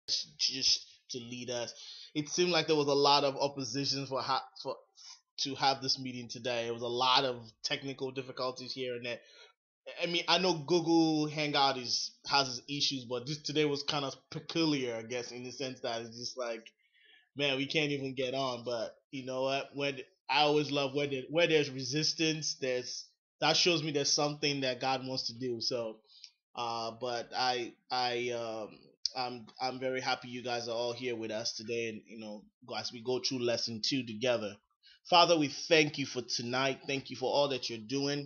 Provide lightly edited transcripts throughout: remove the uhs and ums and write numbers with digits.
just to lead us. It seemed like there was a lot of opposition for to have this meeting today. It was a lot of technical difficulties here and there. I mean, I know Google Hangout is has its issues, but this today was kind of peculiar, I guess, in the sense that it's just like, man, we can't even get on. But you know what? When I always love where there's resistance, there's that shows me there's something that God wants to do. So, but I'm very happy you guys are all here with us today, and as we go through lesson 2 together. Father, we thank you for tonight. Thank you for all that you're doing,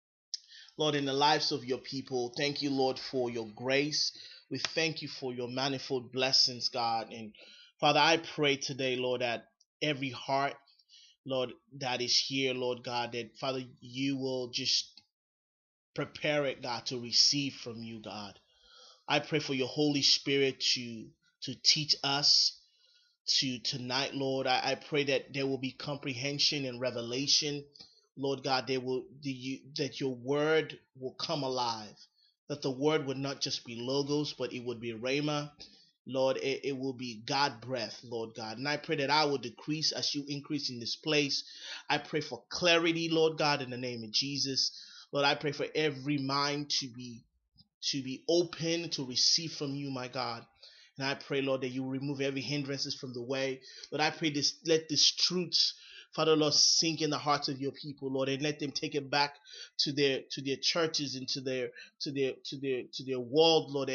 Lord, in the lives of your people. Thank you, Lord, for your grace. We thank you for your manifold blessings, God. And Father, I pray today, Lord, that every heart, Lord, that is here, Lord God, that Father, you will just prepare it, God, to receive from you, God. I pray for your Holy Spirit to teach us to tonight, Lord. I pray that there will be comprehension and revelation, Lord God. That your word will come alive. That the word would not just be logos, but it would be rhema. Lord, it will be God breath, Lord God. And I pray that I will decrease as you increase in this place. I pray for clarity, Lord God, in the name of Jesus. Lord, I pray for every mind to be open to receive from you, my God. And I pray, Lord, that you remove every hindrances from the way. Lord, I pray this, let these truths, Father, Lord, sink in the hearts of your people, Lord, and let them take it back to their churches and to their world, Lord,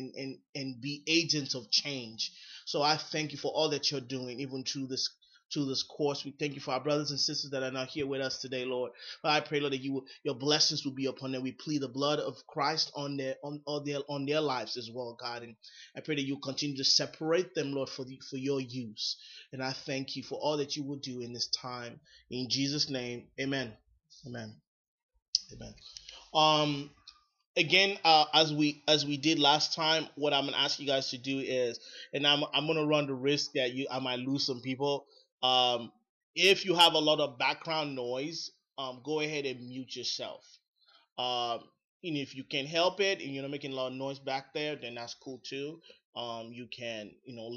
and be agents of change. So I thank you for all that you're doing, even through this course. We thank you for our brothers and sisters that are not here with us today, Lord. But I pray, Lord, that your blessings will be upon them. We plead the blood of Christ on their lives as well, God. And I pray that you continue to separate them, Lord, for your use. And I thank you for all that you will do in this time. In Jesus' name, amen. Amen. Amen. Um, Again, as we did last time, what I'm gonna ask you guys to do is, and I'm gonna run the risk that I might lose some people. Um, if you have a lot of background noise, go ahead and mute yourself. Um, and if you can help it and you're not making a lot of noise back there, then that's cool too. You can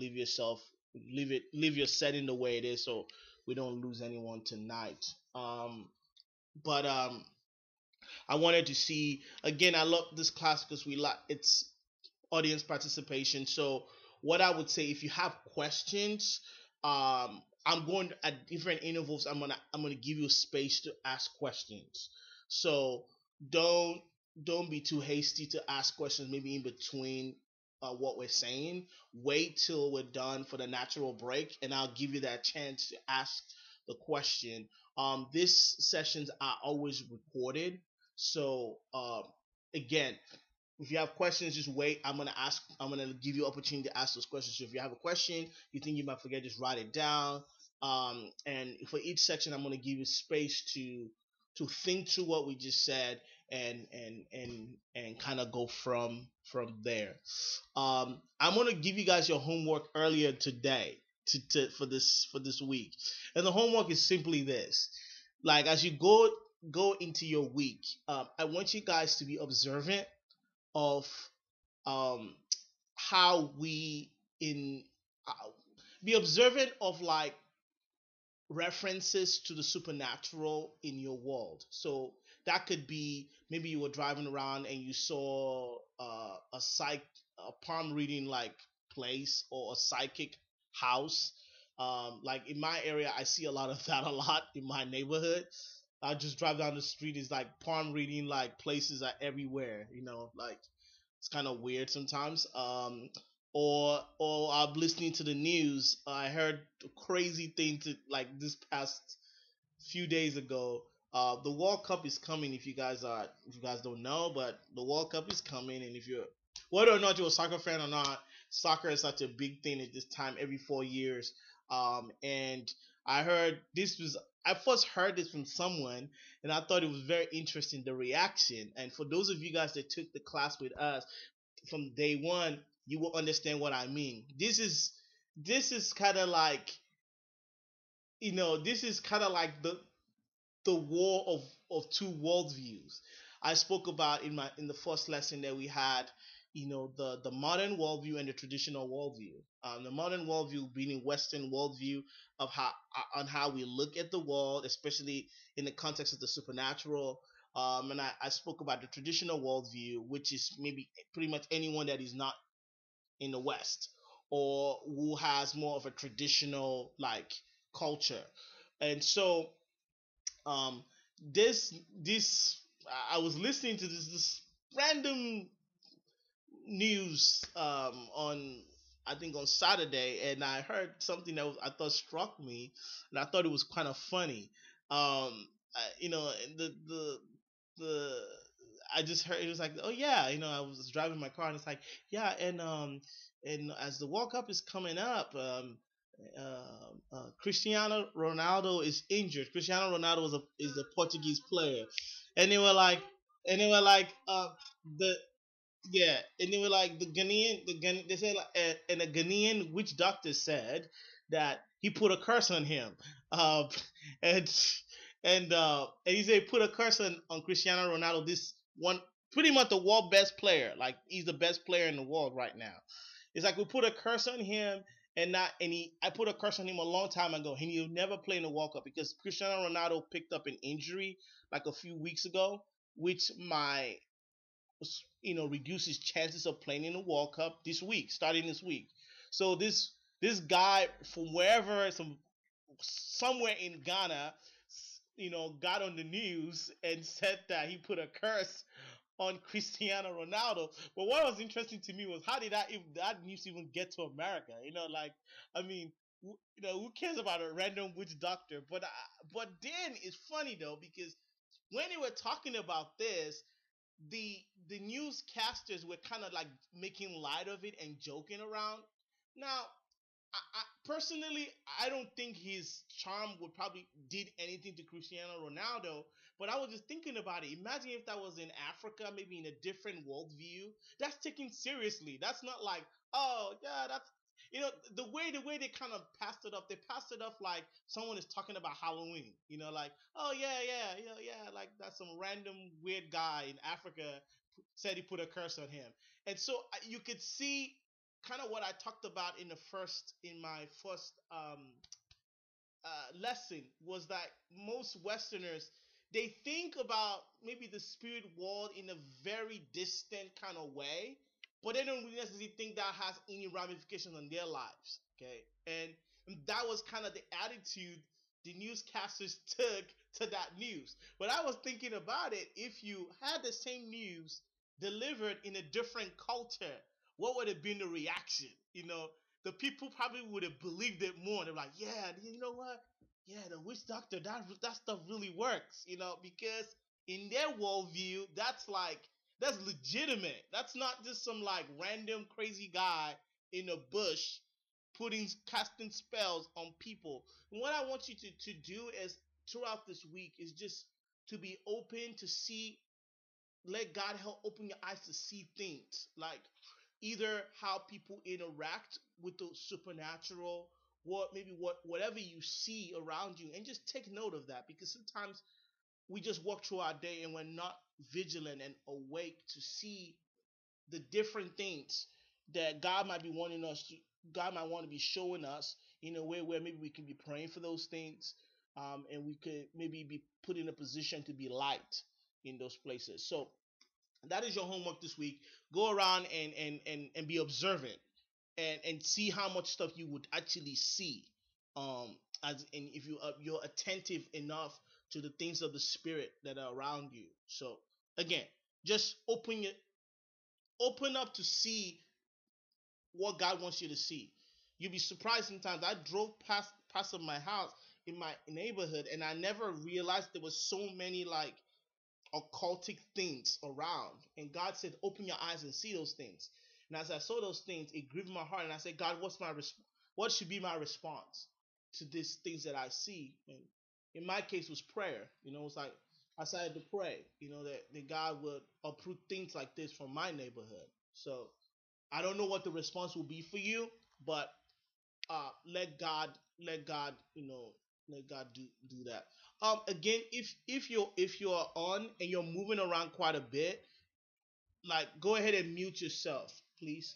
leave your setting the way it is, so we don't lose anyone tonight. But I wanted to see again. I love this class because we like it's audience participation. So what I would say, if you have questions, I'm going at different intervals. I'm gonna give you space to ask questions. So don't don't be too hasty to ask questions. Maybe in between what we're saying. Wait till we're done for the natural break, and I'll give you that chance to ask the question. These sessions are always recorded, so again, if you have questions, just wait. I'm gonna give you opportunity to ask those questions. So if you have a question you think you might forget, just write it down. And for each section, I'm gonna give you space to think through what we just said, and kind of go from there. I'm gonna give you guys your homework earlier today for this week, and the homework is simply this: like as you go into your week, I want you guys to be observant of um how we in uh, be observant of like references to the supernatural in your world. So that could be maybe you were driving around and you saw a palm reading like place or a psychic house. Like in my area, I see a lot of that a lot in my neighborhood. I just drive down the street. It's like palm reading like places are everywhere. Like it's kind of weird sometimes. Or I'm listening to the news. I heard a crazy thing to like this past few days ago. The World Cup is coming. If you guys don't know, but the World Cup is coming, and if you're whether or not you're a soccer fan or not, soccer is such a big thing at this time every 4 years. And I first heard this from someone, and I thought it was very interesting the reaction. And for those of you guys that took the class with us from day one, you will understand what I mean. This is kind of like the war of two worldviews I spoke about in the first lesson that we had. the modern worldview and the traditional worldview. The modern worldview being a Western worldview of how on how we look at the world, especially in the context of the supernatural. And I spoke about the traditional worldview, which is maybe pretty much anyone that is not in the West or who has more of a traditional like culture. And so um, this I was listening to this random news on I think on Saturday, and I heard something that I thought struck me, and I thought it was kind of funny. The I just heard it was like, oh yeah, I was driving my car and it's like, yeah, and as the World Cup is coming up, Cristiano Ronaldo is injured. Cristiano Ronaldo is a Portuguese player, and they were like, the yeah, and they were like they said like, and a Ghanaian witch doctor said that he put a curse on him, and and he said put a curse on Cristiano Ronaldo, this one pretty much the world best player, like he's the best player in the world right now. It's like we put a curse on him, and not and he I put a curse on him a long time ago, and he'll never play in the World Cup because Cristiano Ronaldo picked up an injury like a few weeks ago, which my reduce his chances of playing in the World Cup this week, starting this week. So this guy from wherever, somewhere in Ghana, got on the news and said that he put a curse on Cristiano Ronaldo. But what was interesting to me was how did that news even get to America? Like I mean, who cares about a random witch doctor? But then it's funny though because when they were talking about this, the the newscasters were kind of like making light of it and joking around. Now, I personally, I don't think his charm would probably did anything to Cristiano Ronaldo. But I was just thinking about it. Imagine if that was in Africa, maybe in a different worldview. That's taken seriously. That's not like, oh yeah, that's the way they kind of passed it up. They passed it up like someone is talking about Halloween. Like, oh yeah, yeah, yeah, like that's some random weird guy in Africa said he put a curse on him. And so you could see kind of what I talked about in my first lesson was that most Westerners, they think about maybe the spirit world in a very distant kind of way, but they don't really necessarily think that has any ramifications on their lives. Okay, and that was kind of the attitude the newscasters took to that news. But I was thinking about it, if you had the same news delivered in a different culture, what would have been the reaction? The people probably would have believed it more. They're like, yeah, you know what? Yeah, the witch doctor, that stuff really works, because in their worldview, that's legitimate. That's not just some like random crazy guy in a bush casting spells on people. And what I want you to do is throughout this week is just to be open to see, let God help open your eyes to see things like either how people interact with the supernatural, whatever you see around you, and just take note of that because sometimes we just walk through our day and we're not vigilant and awake to see the different things that God might want to be showing us in a way where maybe we can be praying for those things, and we could maybe be put in a position to be light in those places. So that is your homework this week. Go around and be observant and see how much stuff you would actually see. As and if you're attentive enough to the things of the spirit that are around you. So again, just open up to see what God wants you to see. You'll be surprised sometimes. I drove past of my house in my neighborhood, and I never realized there was so many like occultic things around. And God said, "Open your eyes and see those things." And as I saw those things, it grieved my heart, and I said, "God, what should be my response to these things that I see?" And in my case, was prayer. It's like I started to pray. That God would uproot things like this from my neighborhood. So I don't know what the response will be for you, but let God, let God, let God do that. Again, if you're on and you're moving around quite a bit, like go ahead and mute yourself, please.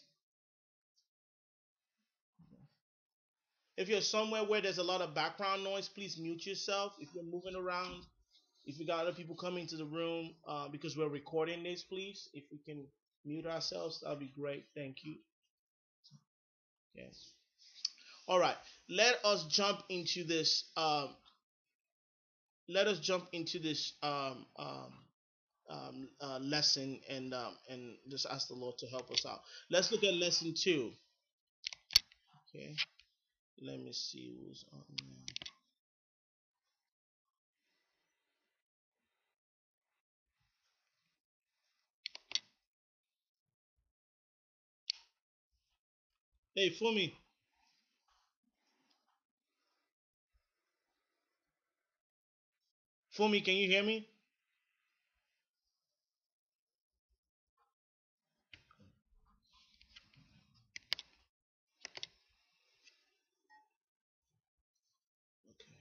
If you're somewhere where there's a lot of background noise, please mute yourself. If you're moving around, if you got other people coming to the room, because we're recording this, please, if we can mute ourselves, that'll be great. Thank you. Yes. All right. Let us jump into this. Let us jump into this lesson and just ask the Lord to help us out. Let's look at lesson 2. Okay. Let me see who's on now. Hey, Fumi. Fumi, can you hear me? Okay.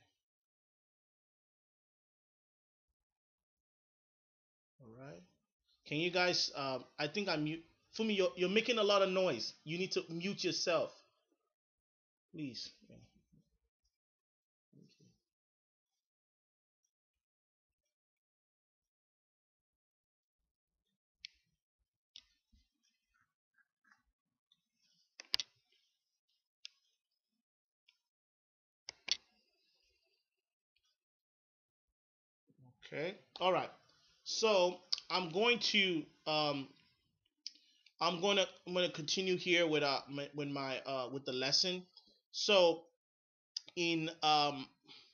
All right. Can you guys? I think I'm mute. Fumi, you're making a lot of noise. You need to mute yourself, please. Yeah. Okay. All right. So I'm going to I'm gonna continue here with with the lesson. So in um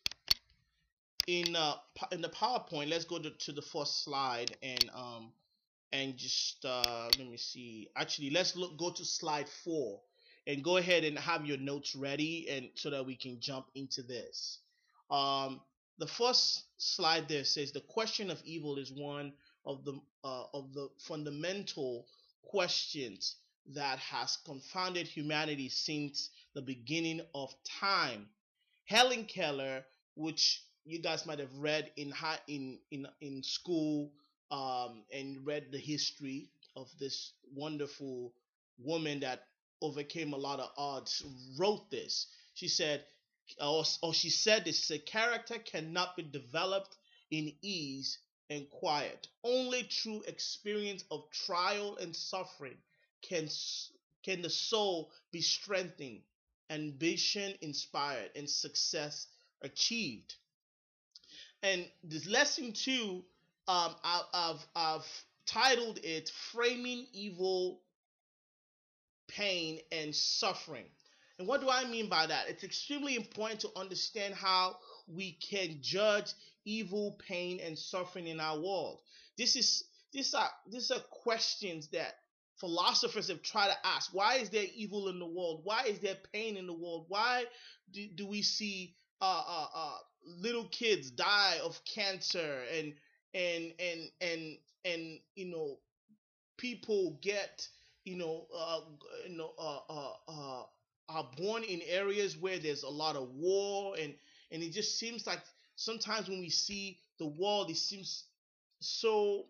in the PowerPoint, let's go to the first slide and just let me see. Actually, let's go to slide 4 and go ahead and have your notes ready and so that we can jump into this. Um, the first slide there says the question of evil is one of the fundamental questions that has confounded humanity since the beginning of time. Helen Keller, which you guys might have read in school, and read the history of this wonderful woman that overcame a lot of odds, wrote this. She said, or she said this: "A character cannot be developed in ease and quiet. Only through experience of trial and suffering can can the soul be strengthened, ambition inspired, and success achieved." And this lesson 2, I've titled it "Framing Evil, Pain, and Suffering." And what do I mean by that? It's extremely important to understand how we can judge evil, pain, and suffering in our world. This is these are questions that philosophers have tried to ask. Why is there evil in the world? Why is there pain in the world? Why do we see little kids die of cancer and and and and people get you know uh, you know are born in areas where there's a lot of war, and it just seems like sometimes when we see the world, it seems so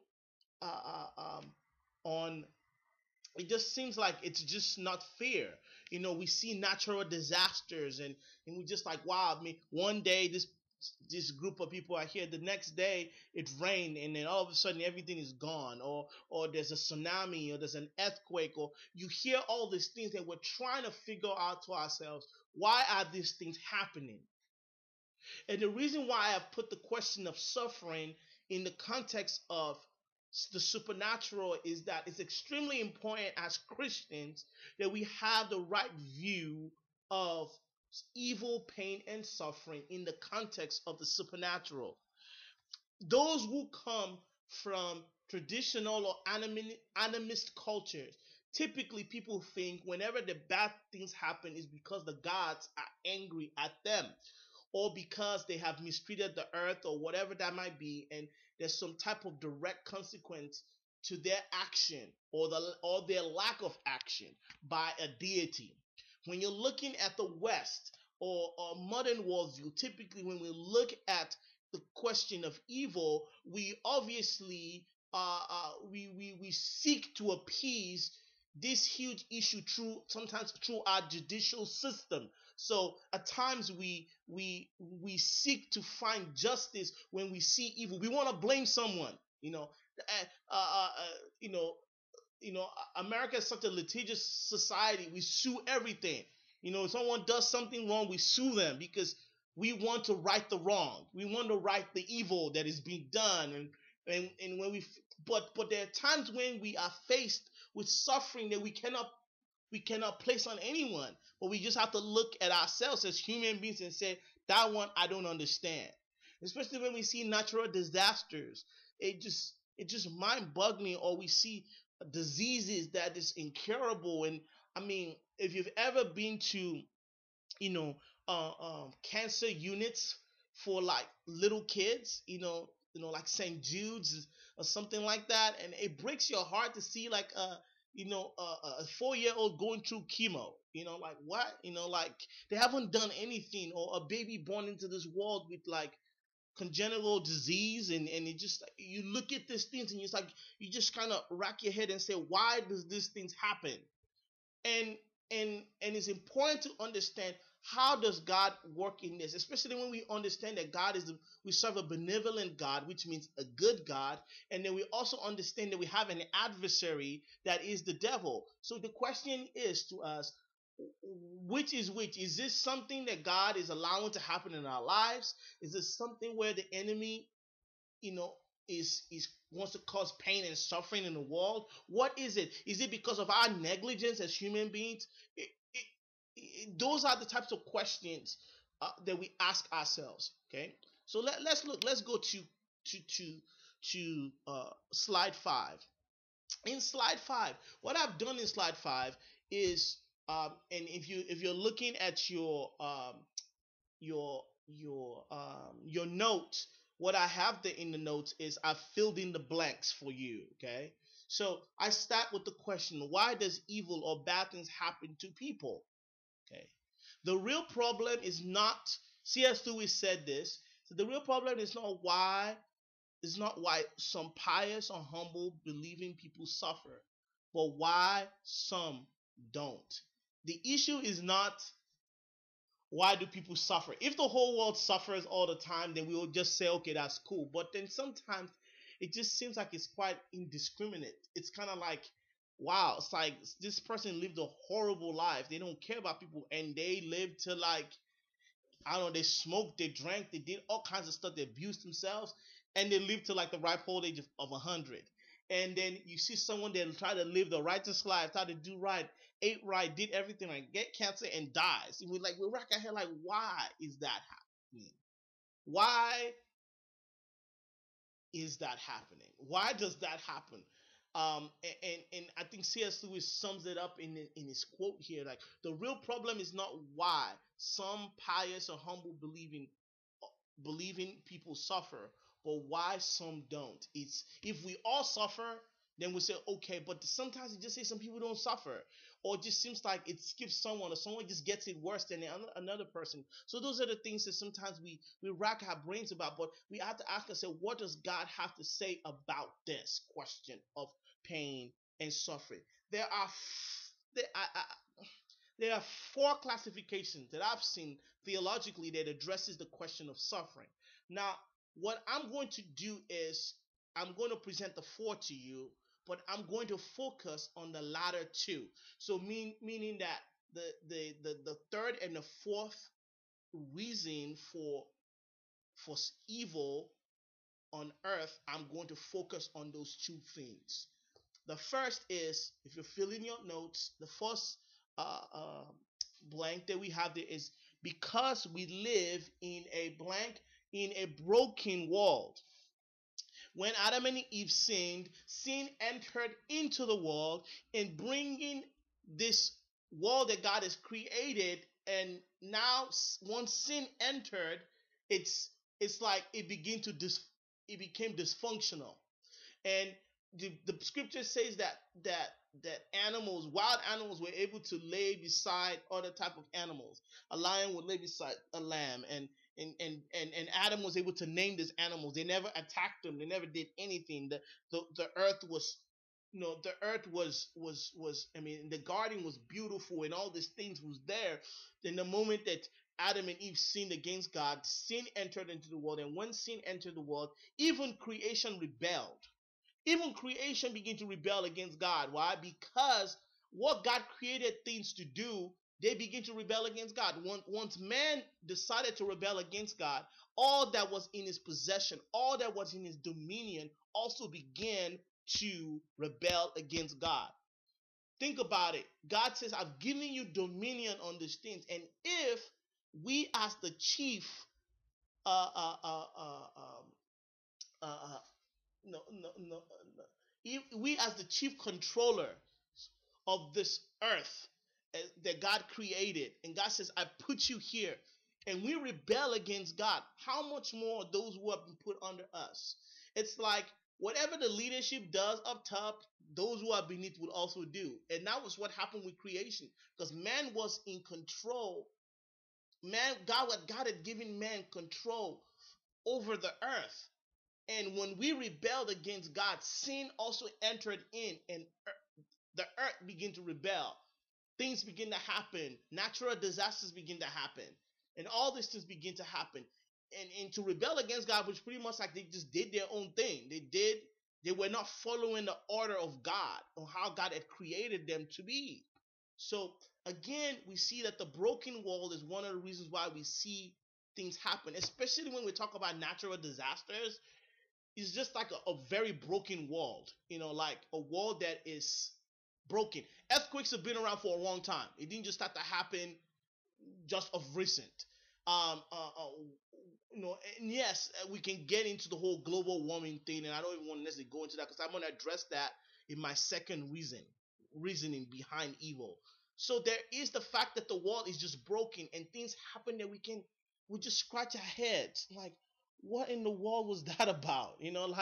on it just seems like it's just not fair. We see natural disasters, and we just like, wow. I mean, one day this group of people are here, the next day it rained, and then all of a sudden everything is gone, or there's a tsunami, or there's an earthquake, or you hear all these things, and we're trying to figure out to ourselves, why are these things happening? And the reason why I have put the question of suffering in the context of the supernatural is that it's extremely important as Christians that we have the right view of evil, pain, and suffering in the context of the supernatural. Those who come from traditional or animist cultures, typically people think whenever the bad things happen is because the gods are angry at them, or because they have mistreated the earth, or whatever that might be, and there's some type of direct consequence to their action, or their lack of action by a deity. When you're looking at the West, or modern worldview, typically when we look at the question of evil, we obviously we seek to appease this huge issue through sometimes through our judicial system. So at times we seek to find justice when we see evil. We want to blame someone. Uh, uh, uh, you know, America is such a litigious society. We sue everything. If someone does something wrong, we sue them because we want to right the wrong. We want to right the evil that is being done. And when but there are times when we are faced with suffering that we cannot place on anyone. But we just have to look at ourselves as human beings and say, that one I don't understand. Especially when we see natural disasters. It just mind-boggling, or we see diseases that is incurable. And I mean, if you've ever been to you know cancer units for like little kids, like St. Jude's or something like that, and it breaks your heart to see like a 4-year old going through chemo. Like what? Like they haven't done anything, or a baby born into this world with like congenital disease, and it just like, you look at these things and it's like you just kind of rack your head and say, why does these things happen? And and and it's important to understand, how does God work in this, especially when we understand that we serve a benevolent God, which means a good God. And then we also understand that we have an adversary that is the devil. So the question is to us, which is which? Is this something that God is allowing to happen in our lives? Is this something where the enemy you know is wants to cause pain and suffering in the world? What is it? Is it because of our negligence as human beings? Those are the types of questions that we ask ourselves. Okay, so let's look. Let's go to slide 5. In slide 5, what I've done in slide 5 is, and if you're looking at your notes, what I have there in the notes is I've filled in the blanks for you. Okay, so I start with the question: why does evil or bad things happen to people? Okay, the real problem is not, C.S. Lewis said this. So the real problem is not why some pious or humble believing people suffer, but why some don't. The issue is not why do people suffer. If the whole world suffers all the time, then we will just say, okay, that's cool. But then sometimes it just seems like it's quite indiscriminate. It's kind of like, wow, it's like this person lived a horrible life. They don't care about people, and they live to like, I don't know, they smoked, they drank, they did all kinds of stuff, they abused themselves, and they lived to like the ripe old age of 100. And then you see someone that try to live the righteous life, try to do right, ate right, did everything right, get cancer and dies. And we rack our head like, why is that happening? Why is that happening? Why does that happen? And I think C.S. Lewis sums it up in his quote here. Like, the real problem is not why some pious or humble believing people suffer, but why some don't. It's, if we all suffer, then we say okay, but sometimes it just say some people don't suffer, or it just seems like it skips someone, or someone just gets it worse than another person. So those are the things that sometimes we rack our brains about, but we have to ask ourselves, what does God have to say about this question of pain and suffering? There are there, there are 4 classifications that I've seen theologically that addresses the question of suffering. Now, what I'm going to do is I'm going to present the 4 to you, but I'm going to focus on the latter 2. So meaning that the third and the fourth reason for evil on earth, I'm going to focus on those 2 things. The first is, if you're filling your notes, the first uh, uh, blank that we have there is, because we live in a blank, in a broken world. When Adam and Eve sinned, sin entered into the world and bringing this world that God has created. And now, once sin entered, it's like it became dysfunctional. And the scripture says that animals, wild animals, were able to lay beside other type of animals. A lion would lay beside a lamb, and Adam was able to name these animals. They never attacked them. They never did anything. The earth was, the earth was, I mean, the garden was beautiful and all these things was there. Then the moment that Adam and Eve sinned against God, sin entered into the world, and when sin entered the world, even creation rebelled. Even creation began to rebel against God. Why? Because what God created things to do, they begin to rebel against God. Once man decided to rebel against God, all that was in his possession, all that was in his dominion, also began to rebel against God. Think about it. God says, I've given you dominion on these things. And if we, as the chief, uh, uh, uh, uh, um, uh, no, no, no, no. If we, as the chief controller of this earth that God created, and God says, I put you here, and we rebel against God, how much more those who have been put under us? It's like whatever the leadership does up top, those who are beneath will also do. And that was what happened with creation, because man was in control. Man, God had given man control over the earth. And when we rebelled against God, sin also entered in, and the earth began to rebel. Things begin to happen. Natural disasters begin to happen. And all these things begin to happen. And to rebel against God, which pretty much like they just did their own thing. They were not following the order of God or how God had created them to be. So again, we see that the broken world is one of the reasons why we see things happen, especially when we talk about natural disasters. It's just like a very broken world, like a world that is broken. Earthquakes have been around for a long time. It didn't just start to happen just of recent. Um, uh, uh, and yes, we can get into the whole global warming thing, and I don't even want to necessarily go into that because I'm going to address that in my second reasoning behind evil. So there is the fact that the world is just broken and things happen that we just scratch our heads like, what in the world was that about?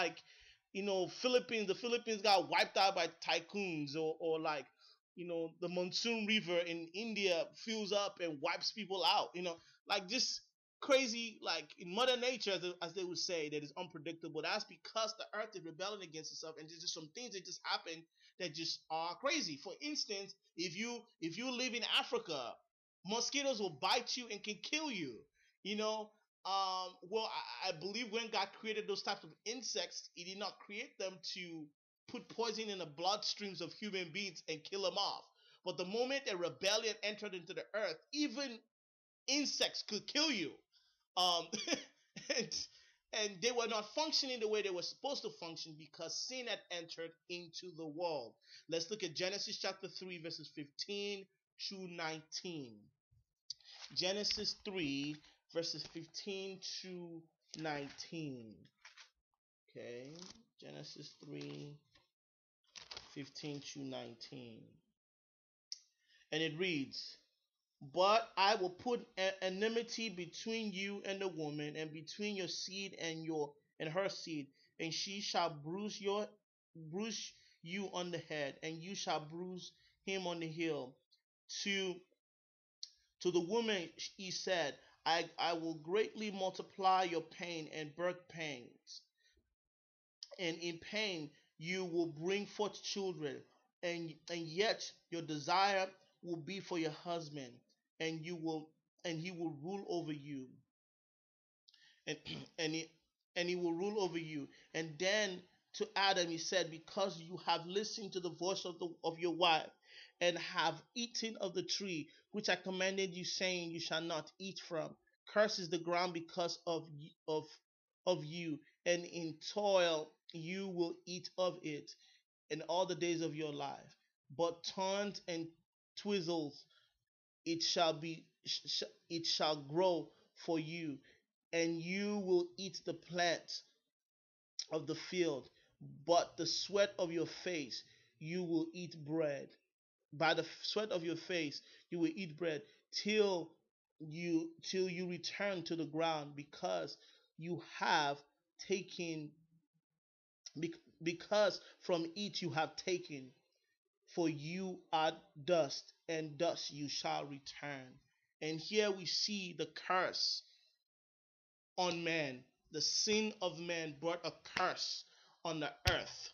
The Philippines got wiped out by tycoons, or like, the monsoon river in India fills up and wipes people out. Like just crazy, like in mother nature, as they would say, that is unpredictable. That's because the earth is rebelling against itself, and there's just some things that just happen that just are crazy. For instance, if you live in Africa, mosquitoes will bite you and can kill you. You know, well, I believe when God created those types of insects, He did not create them to put poison in the bloodstreams of human beings and kill them off. But the moment a rebellion entered into the earth, even insects could kill you. Um, and and they were not functioning the way they were supposed to function because sin had entered into the world. Let's look at Genesis chapter 3, verses 15 to 19. Genesis 3, verses 15 to 19. Okay, Genesis 3, 15 to 19. And it reads, But I will put enmity between you and the woman, and between your seed and her seed, and she shall bruise you on the head, and you shall bruise him on the heel. To the woman he said, I will greatly multiply your pain and birth pangs, and in pain you will bring forth children, and yet your desire will be for your husband, and he will rule over you, and and he and he will rule over you. And then to Adam he said, because you have listened to the voice of your wife, and have eaten of the tree which I commanded you, saying, you shall not eat from. Cursed is the ground because of you, and in toil you will eat of it in all the days of your life. But thorns and twizzles it shall be it shall grow for you, and you will eat the plants of the field. But the sweat of your face you will eat bread. By the sweat of your face you will eat bread till you return to the ground, because you have taken because from it you have taken, for you are dust, and dust you shall return. And here we see the curse on man. The sin of man brought a curse on the earth.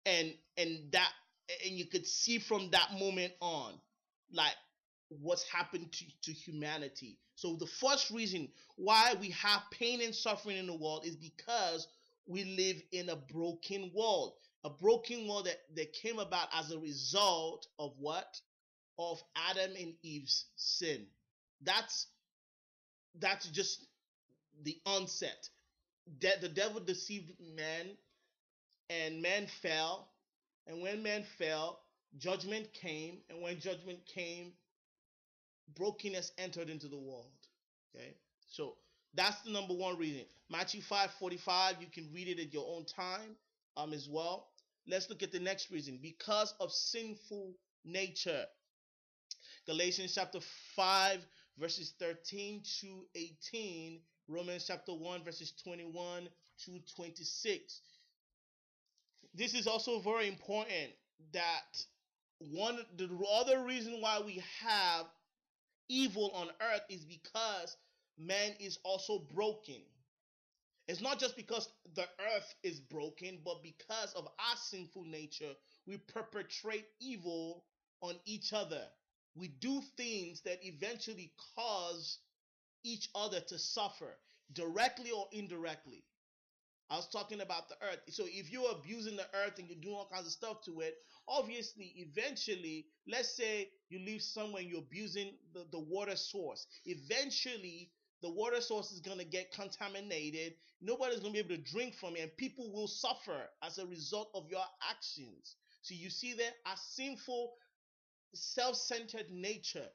And you could see from that moment on, like, what's happened to humanity. So the first reason why we have pain and suffering in the world is because we live in a broken world. A broken world that came about as a result of what? Of Adam and Eve's sin. That's that's just the onset. The devil deceived man, and man fell. And when man fell, judgment came. And when judgment came, brokenness entered into the world. Okay, so that's the number one reason. Matthew 5:45. You can read it at your own time, as well. Let's look at the next reason. Because of sinful nature. Galatians chapter 5, verses 13 to 18. Romans chapter 1, verses 21 to 26. This is also very important, that the other reason why we have evil on earth is because man is also broken. It's not just because the earth is broken, but because of our sinful nature, we perpetrate evil on each other. We do things that eventually cause each other to suffer, directly or indirectly. I was talking about the earth. So if you're abusing the earth and you're doing all kinds of stuff to it, obviously, eventually, let's say you live somewhere and you're abusing the water source. Eventually, the water source is going to get contaminated. Nobody's going to be able to drink from it, and people will suffer as a result of your actions. So you see that our sinful, self-centered nature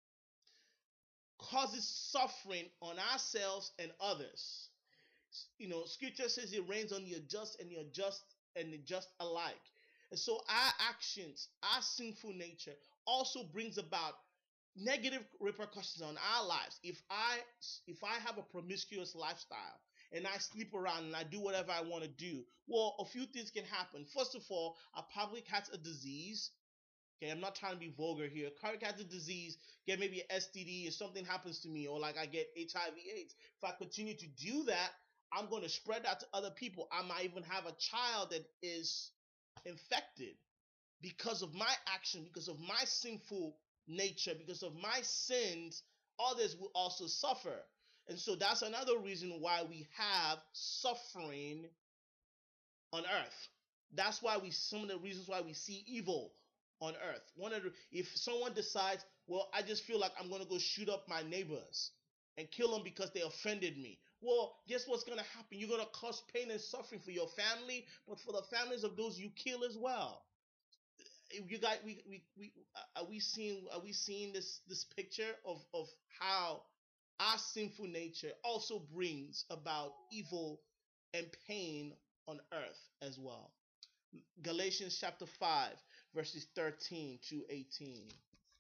causes suffering on ourselves and others. Scripture says it rains on the just and the just alike. And so our actions, our sinful nature also brings about negative repercussions on our lives. If I have a promiscuous lifestyle and I sleep around and I do whatever I want to do, well, a few things can happen. First of all, I probably catch a disease. Okay, I'm not trying to be vulgar here. Cardiac catch a disease, get maybe an STD, if something happens to me, or like I get HIV/AIDS. If I continue to do that, I'm going to spread that to other people. I might even have a child that is infected because of my action, because of my sinful nature, because of my sins. Others will also suffer. And so that's another reason why we have suffering on earth. That's why some of the reasons why we see evil on earth. If someone decides, well, I just feel like I'm going to go shoot up my neighbors and kill them because they offended me. Well, guess what's going to happen? You're going to cause pain and suffering for your family, but for the families of those you kill as well. You guys, are we seeing this picture of how our sinful nature also brings about evil and pain on earth as well. Galatians chapter 5, verses 13 to 18.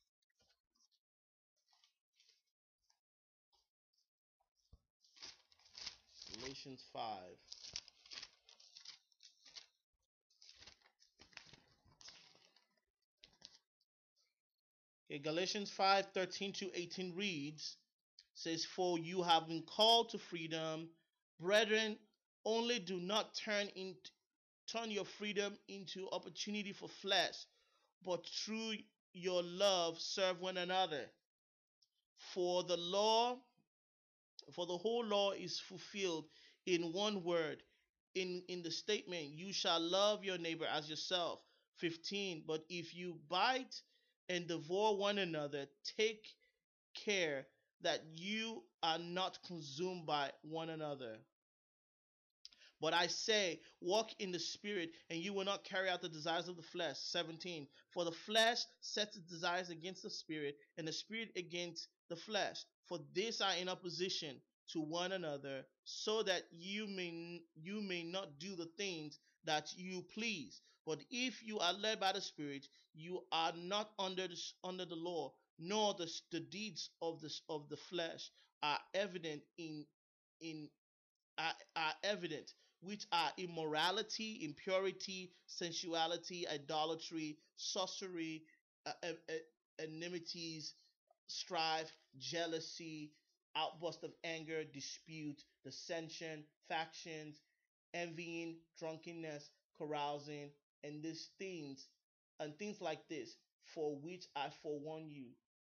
Galatians 5. Okay, Galatians 5, 13 to 18 reads, says, for you have been called to freedom, brethren, only do not turn your freedom into opportunity for flesh, but through your love serve one another. For the law, for the whole law is fulfilled in one word, in the statement, you shall love your neighbor as yourself. 15. But if you bite and devour one another, take care that you are not consumed by one another. But I say, walk in the Spirit, and you will not carry out the desires of the flesh. 17. For the flesh sets its desires against the Spirit, and the Spirit against the flesh. For these are in opposition to one another, so that you may not do the things that you please. But if you are led by the Spirit, you are not under the law, nor the deeds of the flesh are evident in are evident. which are immorality, impurity, sensuality, idolatry, sorcery, enmities, strife, jealousy, outburst of anger, dispute, dissension, factions, envying, drunkenness, carousing, and these things and things like this, for which I forewarn you,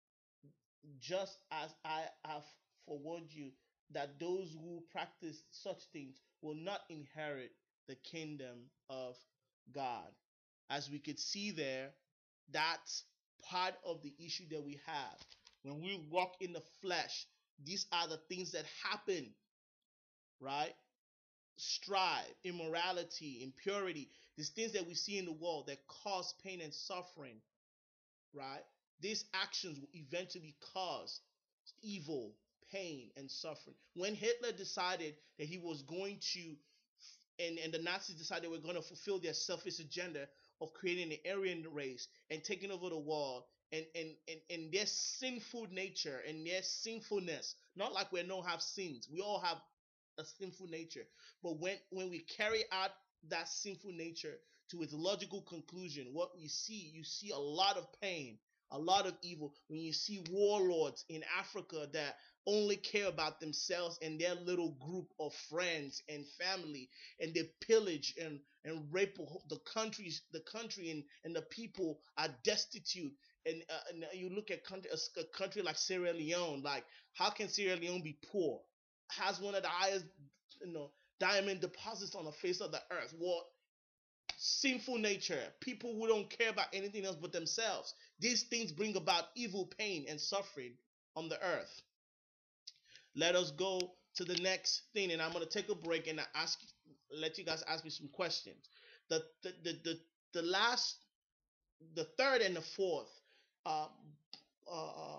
just as I have forewarned you, that those who practice such things will not inherit the kingdom of God. As we could see there, that's part of the issue that we have. When we walk in the flesh, these are the things that happen, right? Strife, immorality, impurity, these things that we see in the world that cause pain and suffering, right? These actions will eventually cause evil, pain, and suffering. When Hitler decided that he was going to, and the Nazis decided they were going to fulfill their selfish agenda of creating an Aryan race and taking over the world, and their sinful nature and their sinfulness, not like we don't have sins. We all have a sinful nature. But when we carry out that sinful nature to its logical conclusion, what we see, you see a lot of pain, a lot of evil. When you see warlords in Africa that only care about themselves and their little group of friends and family, and they pillage and rape the country, and the people are destitute. And you look at a country like Sierra Leone, like how can Sierra Leone be poor? Has one of the highest, diamond deposits on the face of the earth. What sinful nature, people who don't care about anything else but themselves. These things bring about evil, pain, and suffering on the earth. Let us go to the next thing, and I'm going to take a break and let you guys ask me some questions. The last, the third, and the fourth uh, uh,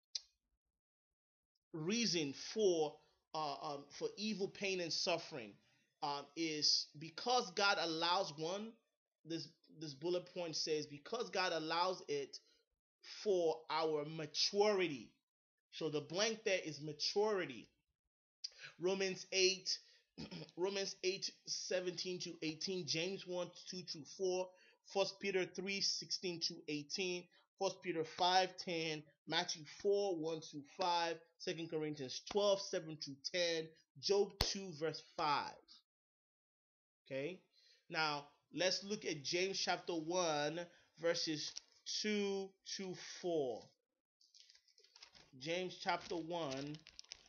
reason for evil, pain, and suffering is because God allows one. This bullet point says because God allows it for our maturity. So the blank there is maturity. Romans 8, Romans 8:17-18, James 1:2-4, 1 Peter 3:16-18, 1 Peter 5:10, Matthew 4:1-5, 2 Corinthians 12:7-10, Job 2 verse 5. Okay, now let's look at James chapter 1 verses 2-4. James chapter 1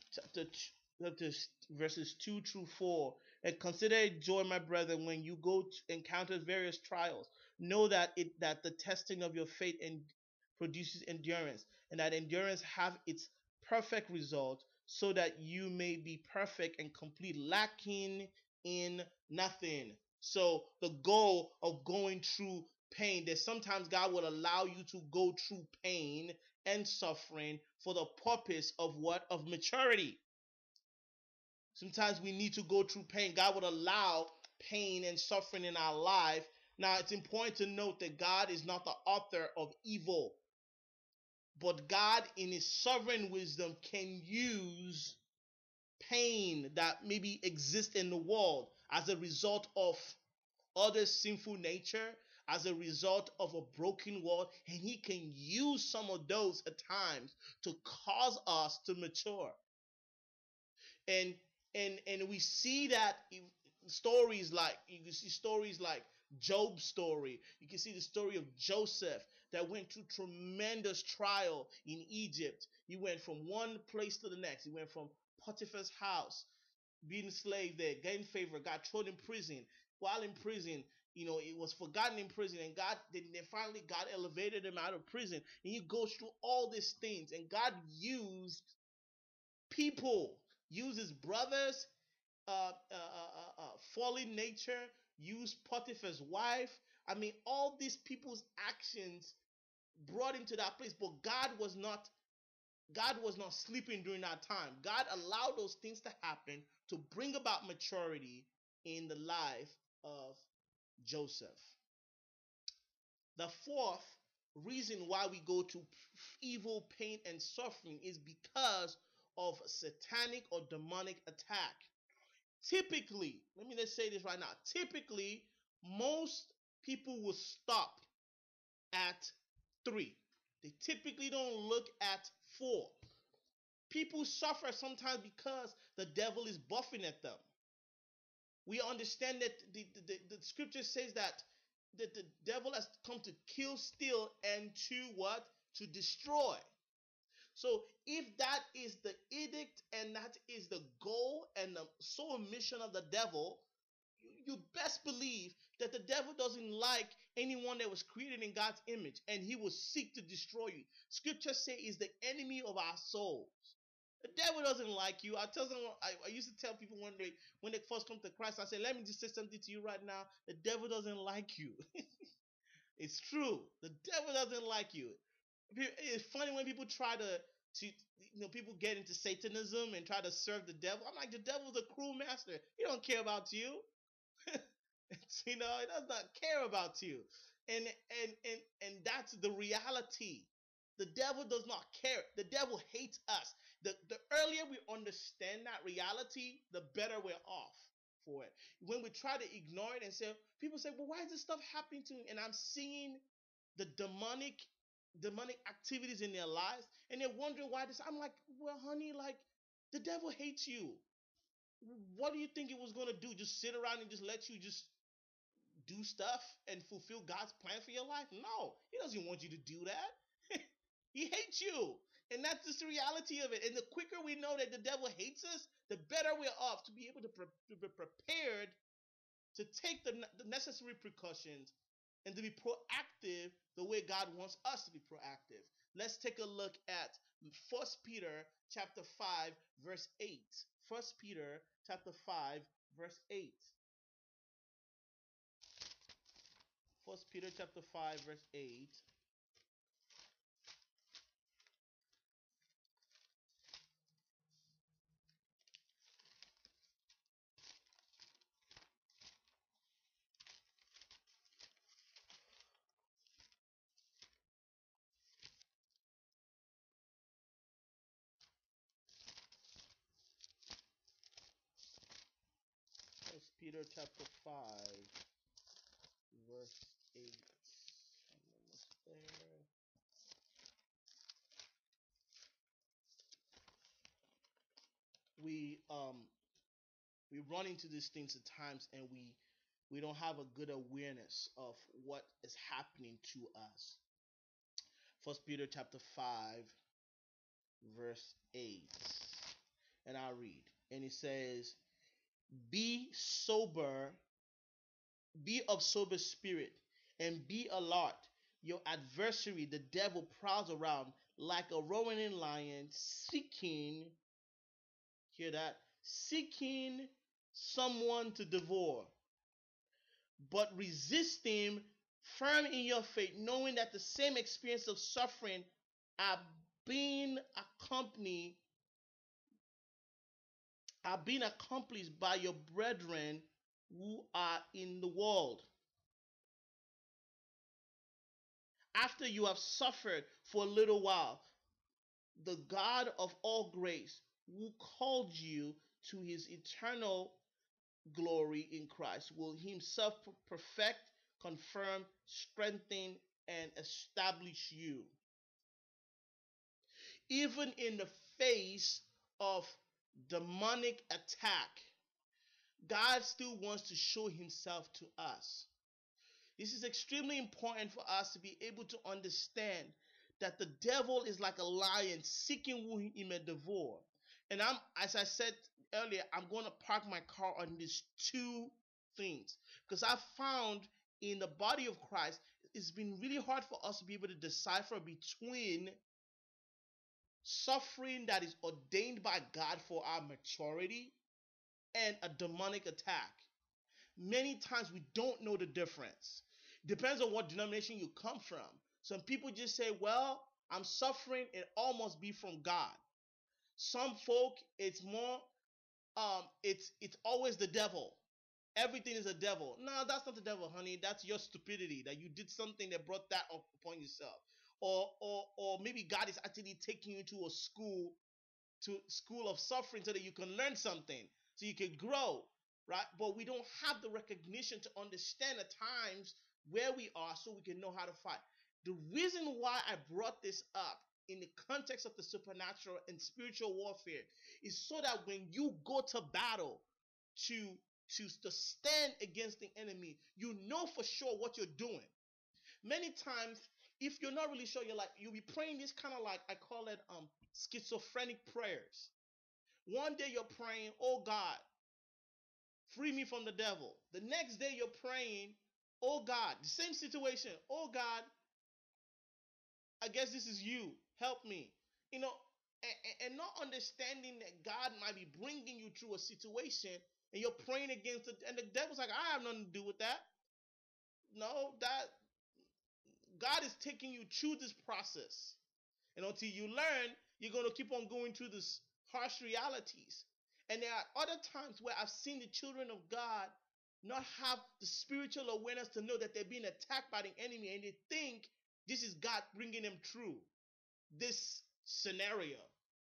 verses 2-4. And consider it joy, my brethren, when you go to encounter various trials. Know that the testing of your faith produces endurance, and that endurance have its perfect result, so that you may be perfect and complete, lacking in nothing. So the goal of going through pain, that sometimes God will allow you to go through pain and suffering for the purpose of what? Of maturity. Sometimes we need to go through pain. God would allow pain and suffering in our life. Now, it's important to note that God is not the author of evil, but God, in his sovereign wisdom, can use pain that maybe exists in the world as a result of other sinful nature, as a result of a broken world, and he can use some of those at times to cause us to mature. And we see that stories like, you can see stories like Job's story. You can see the story of Joseph that went through tremendous trial in Egypt. He went from one place to the next. He went from Potiphar's house, being a slave there, getting favor, got thrown in prison. While in prison, it was forgotten in prison, and finally God elevated him out of prison. And he goes through all these things, and God used people, uses brothers, fallen nature, used Potiphar's wife. I mean, all these people's actions brought him to that place, but God was not sleeping during that time. God allowed those things to happen to bring about maturity in the life of Joseph. The fourth reason why we go to evil, pain, and suffering is because of satanic or demonic attack. Typically, let me just say this right now. Typically, most people will stop at 3. They typically don't look at 4. People suffer sometimes because the devil is buffing at them. We understand that the scripture says that the devil has come to kill, steal, and to what? To destroy. So if that is the edict and that is the goal and the sole mission of the devil, you best believe that the devil doesn't like anyone that was created in God's image, and he will seek to destroy you. Scripture says is the enemy of our souls. The devil doesn't like you. I used to tell people when they first come to Christ, I say, let me just say something to you right now. The devil doesn't like you. It's true. The devil doesn't like you. It's funny when people try to people get into Satanism and try to serve the devil. I'm like, the devil's a cruel master. He don't care about you. He does not care about you. And that's the reality. The devil does not care. The devil hates us. The earlier we understand that reality, the better we're off for it. When we try to ignore it and say, people say, well, why is this stuff happening to me? And I'm seeing the demonic activities in their lives, and they're wondering why this. I'm like, well, honey, like, the devil hates you. What do you think it was going to do? Just sit around and just let you just do stuff and fulfill God's plan for your life? No, he doesn't want you to do that. He hates you. And that's just the reality of it. And the quicker we know that the devil hates us, the better we're off to be able to be prepared to take the necessary precautions and to be proactive the way God wants us to be proactive. Let's take a look at 1 Peter chapter 5 verse 8. 1 Peter chapter 5 verse 8. 1 Peter chapter 5 verse 8. First Peter chapter 5 verse 8. I'm almost there. We run into these things at times, and we don't have a good awareness of what is happening to us. First Peter chapter 5 verse 8. And I'll read. And it says, be sober, be of sober spirit, and be alert. Your adversary, the devil, prowls around like a roaring lion, seeking, hear that, seeking someone to devour. But resist him firm in your faith, knowing that the same experience of suffering are being accompanied are being accomplished by your brethren who are in the world. After you have suffered for a little while, the God of all grace, who called you to his eternal glory in Christ, will himself perfect, confirm, strengthen, and establish you. Even in the face of demonic attack, God still wants to show himself to us. This is extremely important for us to be able to understand that the devil is like a lion seeking who he may devour. And as I said earlier, I'm going to park my car on these two things, because I found in the body of Christ, it's been really hard for us to be able to decipher between suffering that is ordained by God for our maturity and a demonic attack. Many times we don't know the difference. Depends on what denomination you come from. Some people just say, well, I'm suffering, it all must be from God. Some folk, it's more it's always the devil. Everything is a devil. No, that's not the devil, honey. That's your stupidity, that you did something that brought that upon yourself. Or maybe God is actually taking you to a school of suffering so that you can learn something. so you can grow, right? But we don't have the recognition to understand at times where we are so we can know how to fight. The reason why I brought this up in the context of the supernatural and spiritual warfare is so that when you go to battle to to stand against the enemy, you know for sure what you're doing. Many times, if you're not really sure, you'll be praying this kind of like, I call it schizophrenic prayers. One day you're praying, oh God, free me from the devil. The next day you're praying, oh God, the same situation, oh God, I guess this is you, help me. You know, and not understanding that God might be bringing you through a situation and you're praying against it, and the devil's like, I have nothing to do with that. No, that God is taking you through this process. And until you learn, you're going to keep on going through these harsh realities. And there are other times where I've seen the children of God not have the spiritual awareness to know that they're being attacked by the enemy, and they think this is God bringing them through this scenario.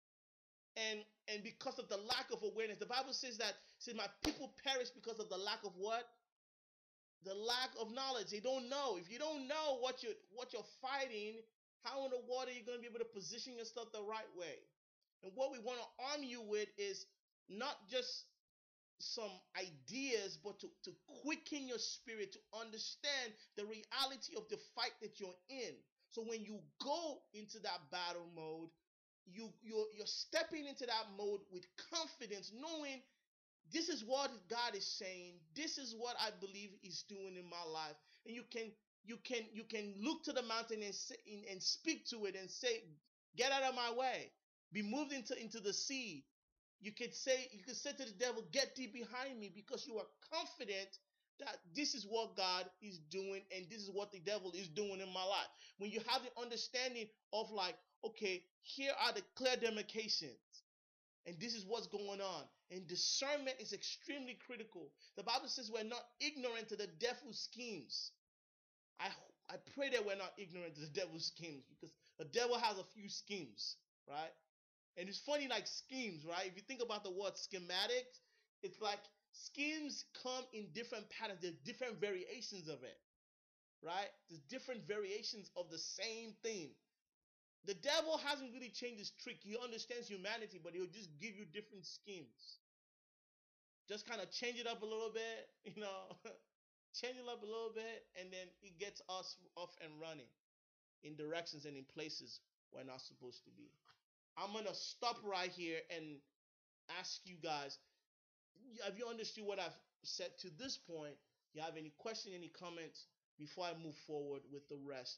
And because of the lack of awareness, the Bible says my people perish because of the lack of what? The lack of knowledge. They don't know. If you don't know what you're fighting, how in the world are you going to be able to position yourself the right way? And what we want to arm you with is not just some ideas, but to quicken your spirit to understand the reality of the fight that you're in. So when you go into that battle mode, you're stepping into that mode with confidence, knowing this is what God is saying. This is what I believe He's doing in my life. And you can look to the mountain and and speak to it and say, "Get out of my way. Be moved into the sea." You could say to the devil, "Get thee behind me," because you are confident that this is what God is doing and this is what the devil is doing in my life. When you have the understanding of like, okay, here are the clear demarcations and this is what's going on. And discernment is extremely critical. The Bible says we're not ignorant to the devil's schemes. I I pray that we're not ignorant to the devil's schemes, because the devil has a few schemes, right? And it's funny, like schemes, right? If you think about the word schematics, it's like schemes come in different patterns. There's different variations of it, right? There's different variations of the same thing. The devil hasn't really changed his trick. He understands humanity, but he'll just give you different schemes. Just kind of change it up a little bit, change it up a little bit, and then it gets us off and running in directions and in places we're not supposed to be. I'm going to stop right here and ask you guys, have you understood what I've said to this point? You have any question, any comments before I move forward with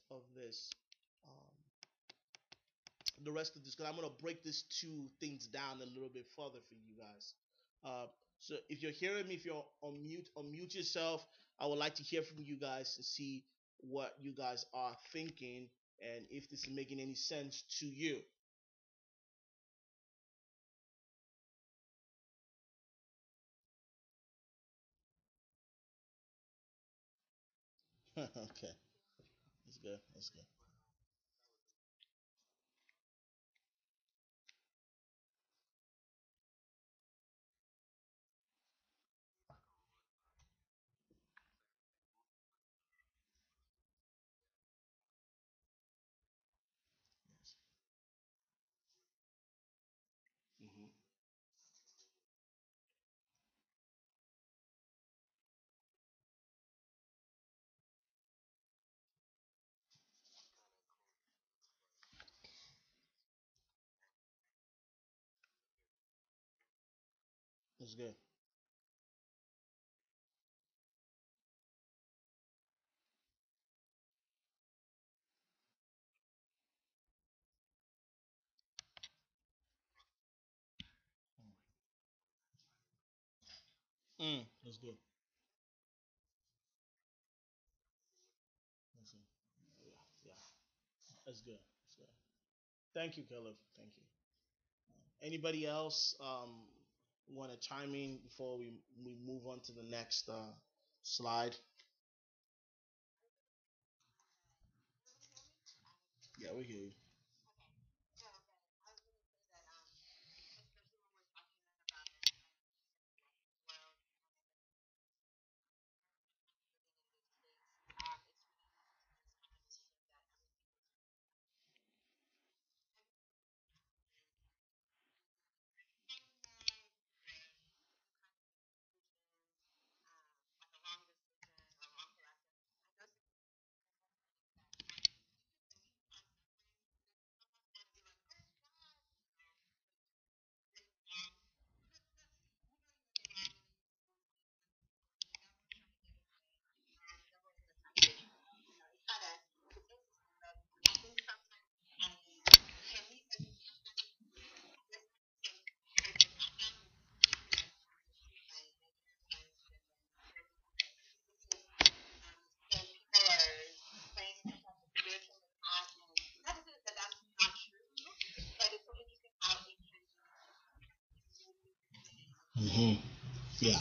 um, the rest of this, because I'm going to break these two things down a little bit further for you guys. So if you're hearing me, if you're on mute, unmute yourself. I would like to hear from you guys and see what you guys are thinking and if this is making any sense to you. Okay, that's good. That's good. Yes. Mm-hmm. That's good. That's good. That's good. Yeah, yeah. That's good. That's good. Thank you, Caleb. Thank you. Anybody else want to chime in before we move on to the next slide? Yeah, we hear you. Hmm. Yeah.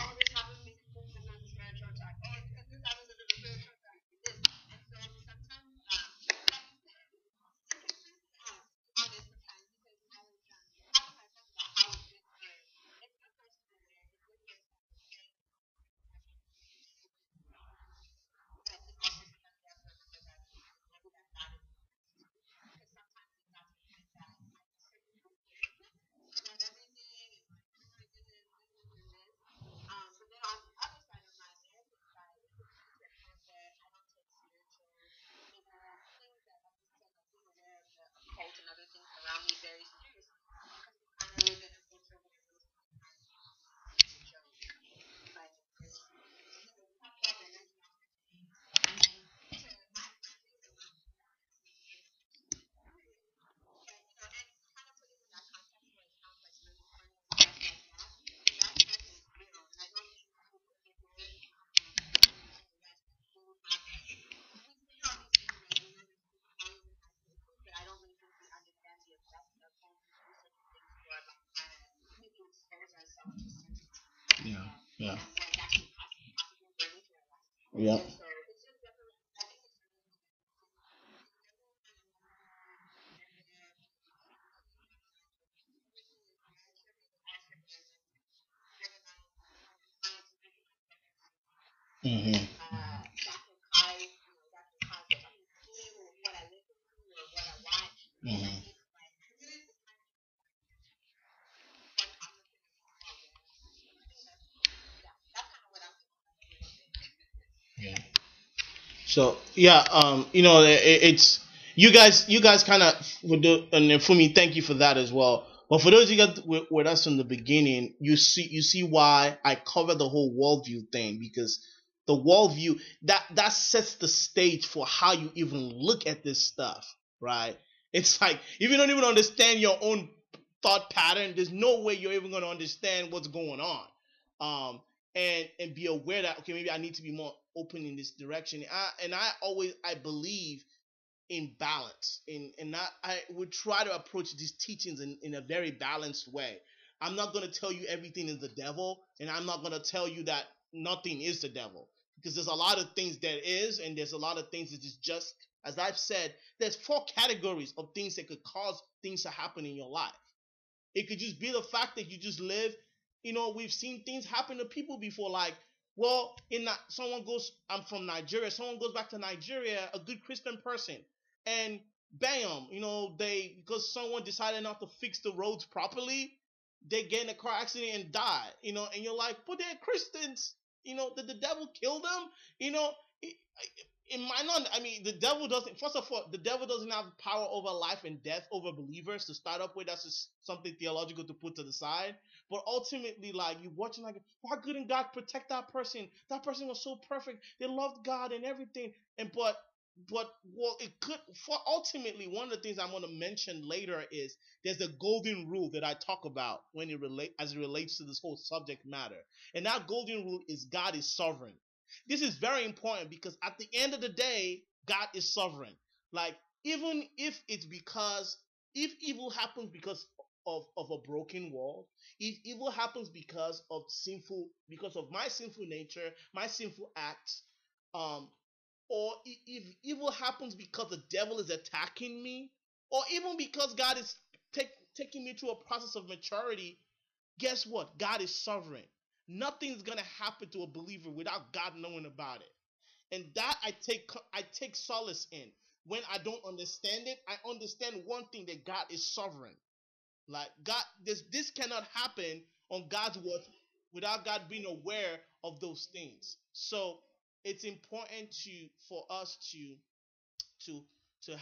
Yeah. Yeah. Yeah. Hmm. Hmm. Yeah. So yeah, it's you guys kind of and then for me, thank you for that as well. But for those of you guys with us from the beginning, you see why I cover the whole worldview thing because the worldview that sets the stage for how you even look at this stuff, right? It's like if you don't even understand your own thought pattern, there's no way you're even going to understand what's going on. And be aware that okay, maybe I need to be more open in this direction. I believe in balance, and I would try to approach these teachings in a very balanced way. I'm not going to tell you everything is the devil, and I'm not going to tell you that nothing is the devil because there's a lot of things that is, and there's a lot of things that is just as I've said. There's four categories of things that could cause things to happen in your life. It could just be the fact that you just live. We've seen things happen to people before. Like, well, in that someone goes, I'm from Nigeria. Someone goes back to Nigeria, a good Christian person, and bam, they because someone decided not to fix the roads properly, they get in a car accident and die. And you're like, but they're Christians. Did the devil kill them? You know, it might not. I mean, the devil doesn't. First of all, the devil doesn't have power over life and death over believers to start up with. That's just something theological to put to the side. But ultimately, like you watching, like why couldn't God protect that person? That person was so perfect. They loved God and everything. And but well, it could. For ultimately, one of the things I'm going to mention later is there's a golden rule that I talk about when it relates to this whole subject matter. And that golden rule is God is sovereign. This is very important because at the end of the day, God is sovereign. Like, even if it's because, if evil happens because of a broken world, if evil happens because of my sinful nature, my sinful acts, um, or if evil happens because the devil is attacking me, or even because God is taking me through a process of maturity, guess what? God is sovereign. Nothing's gonna happen to a believer without God knowing about it. And that I take solace in. When I don't understand it, I understand one thing, that God is sovereign. Like God, this cannot happen on God's word without God being aware of those things. So it's important for us to to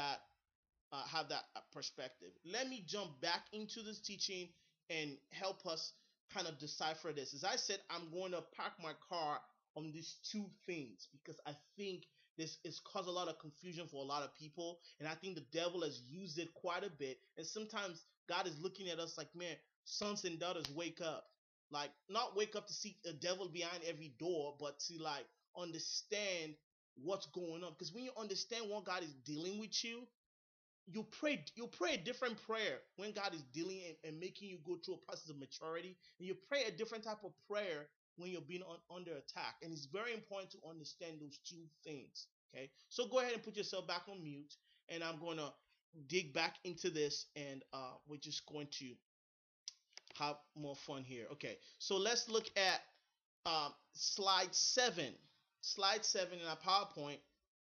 have that perspective. Let me jump back into this teaching and help us kind of decipher this. As I said, I'm going to park my car on these two things because I think this has caused a lot of confusion for a lot of people, and I think the devil has used it quite a bit. And sometimes God is looking at us like, man, sons and daughters, wake up. Like, not wake up to see a devil behind every door, but to like understand what's going on. Because when you understand what God is dealing with you, you pray a different prayer when God is dealing and making you go through a process of maturity, and you pray a different type of prayer when you're being under attack. And it's very important to understand those two things. Okay, so go ahead and put yourself back on mute, and I'm going to dig back into this, and we're just going to have more fun here. Okay, so let's look at slide 7. Slide 7 in our PowerPoint.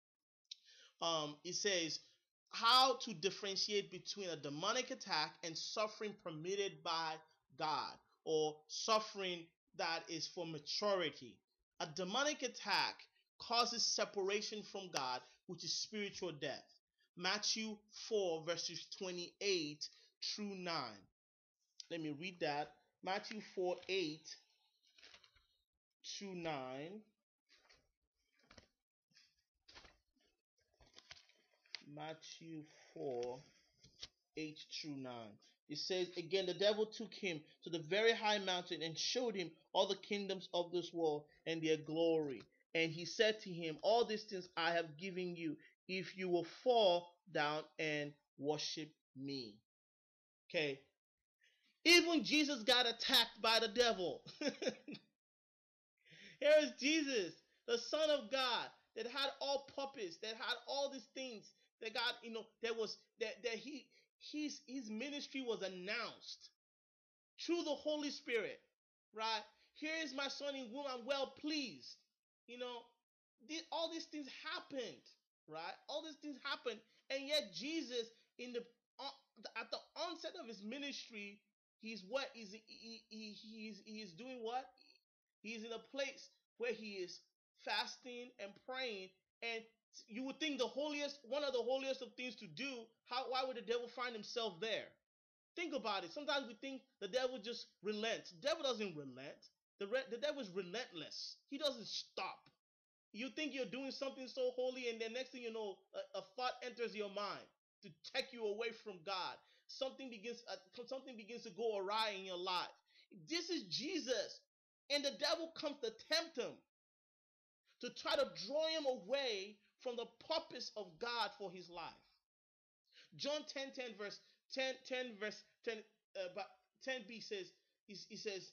It says how to differentiate between a demonic attack and suffering permitted by God, or suffering that is for maturity. A demonic attack causes separation from God, which is spiritual death. Matthew 4, verses 28 through 9. Let me read that. Matthew 4, 8 through 9. Matthew 4, 8 through 9. It says, again, the devil took him to the very high mountain and showed him all the kingdoms of this world and their glory. And he said to him, all these things I have given you, if you will fall down and worship me. Okay. Even Jesus got attacked by the devil. Here is Jesus, the Son of God, that had all purpose, that had all these things that God, that was that his ministry was announced through the Holy Spirit, right? Here is my son in whom I'm well pleased. All these things happened, right? All these things happened, and yet Jesus, at the onset of his ministry, he's doing what? He's in a place where he is fasting and praying, and you would think one of the holiest of things to do. Why would the devil find himself there? Think about it. Sometimes we think the devil just relents. The devil doesn't relent. The devil is relentless. He doesn't stop. You think you're doing something so holy, and the next thing you know, a thought enters your mind to take you away from God. Something begins to go awry in your life. This is Jesus, and the devil comes to tempt him, to try to draw him away from the purpose of God for his life. John 10:10 verse 10 verse 10 but 10b says, he says,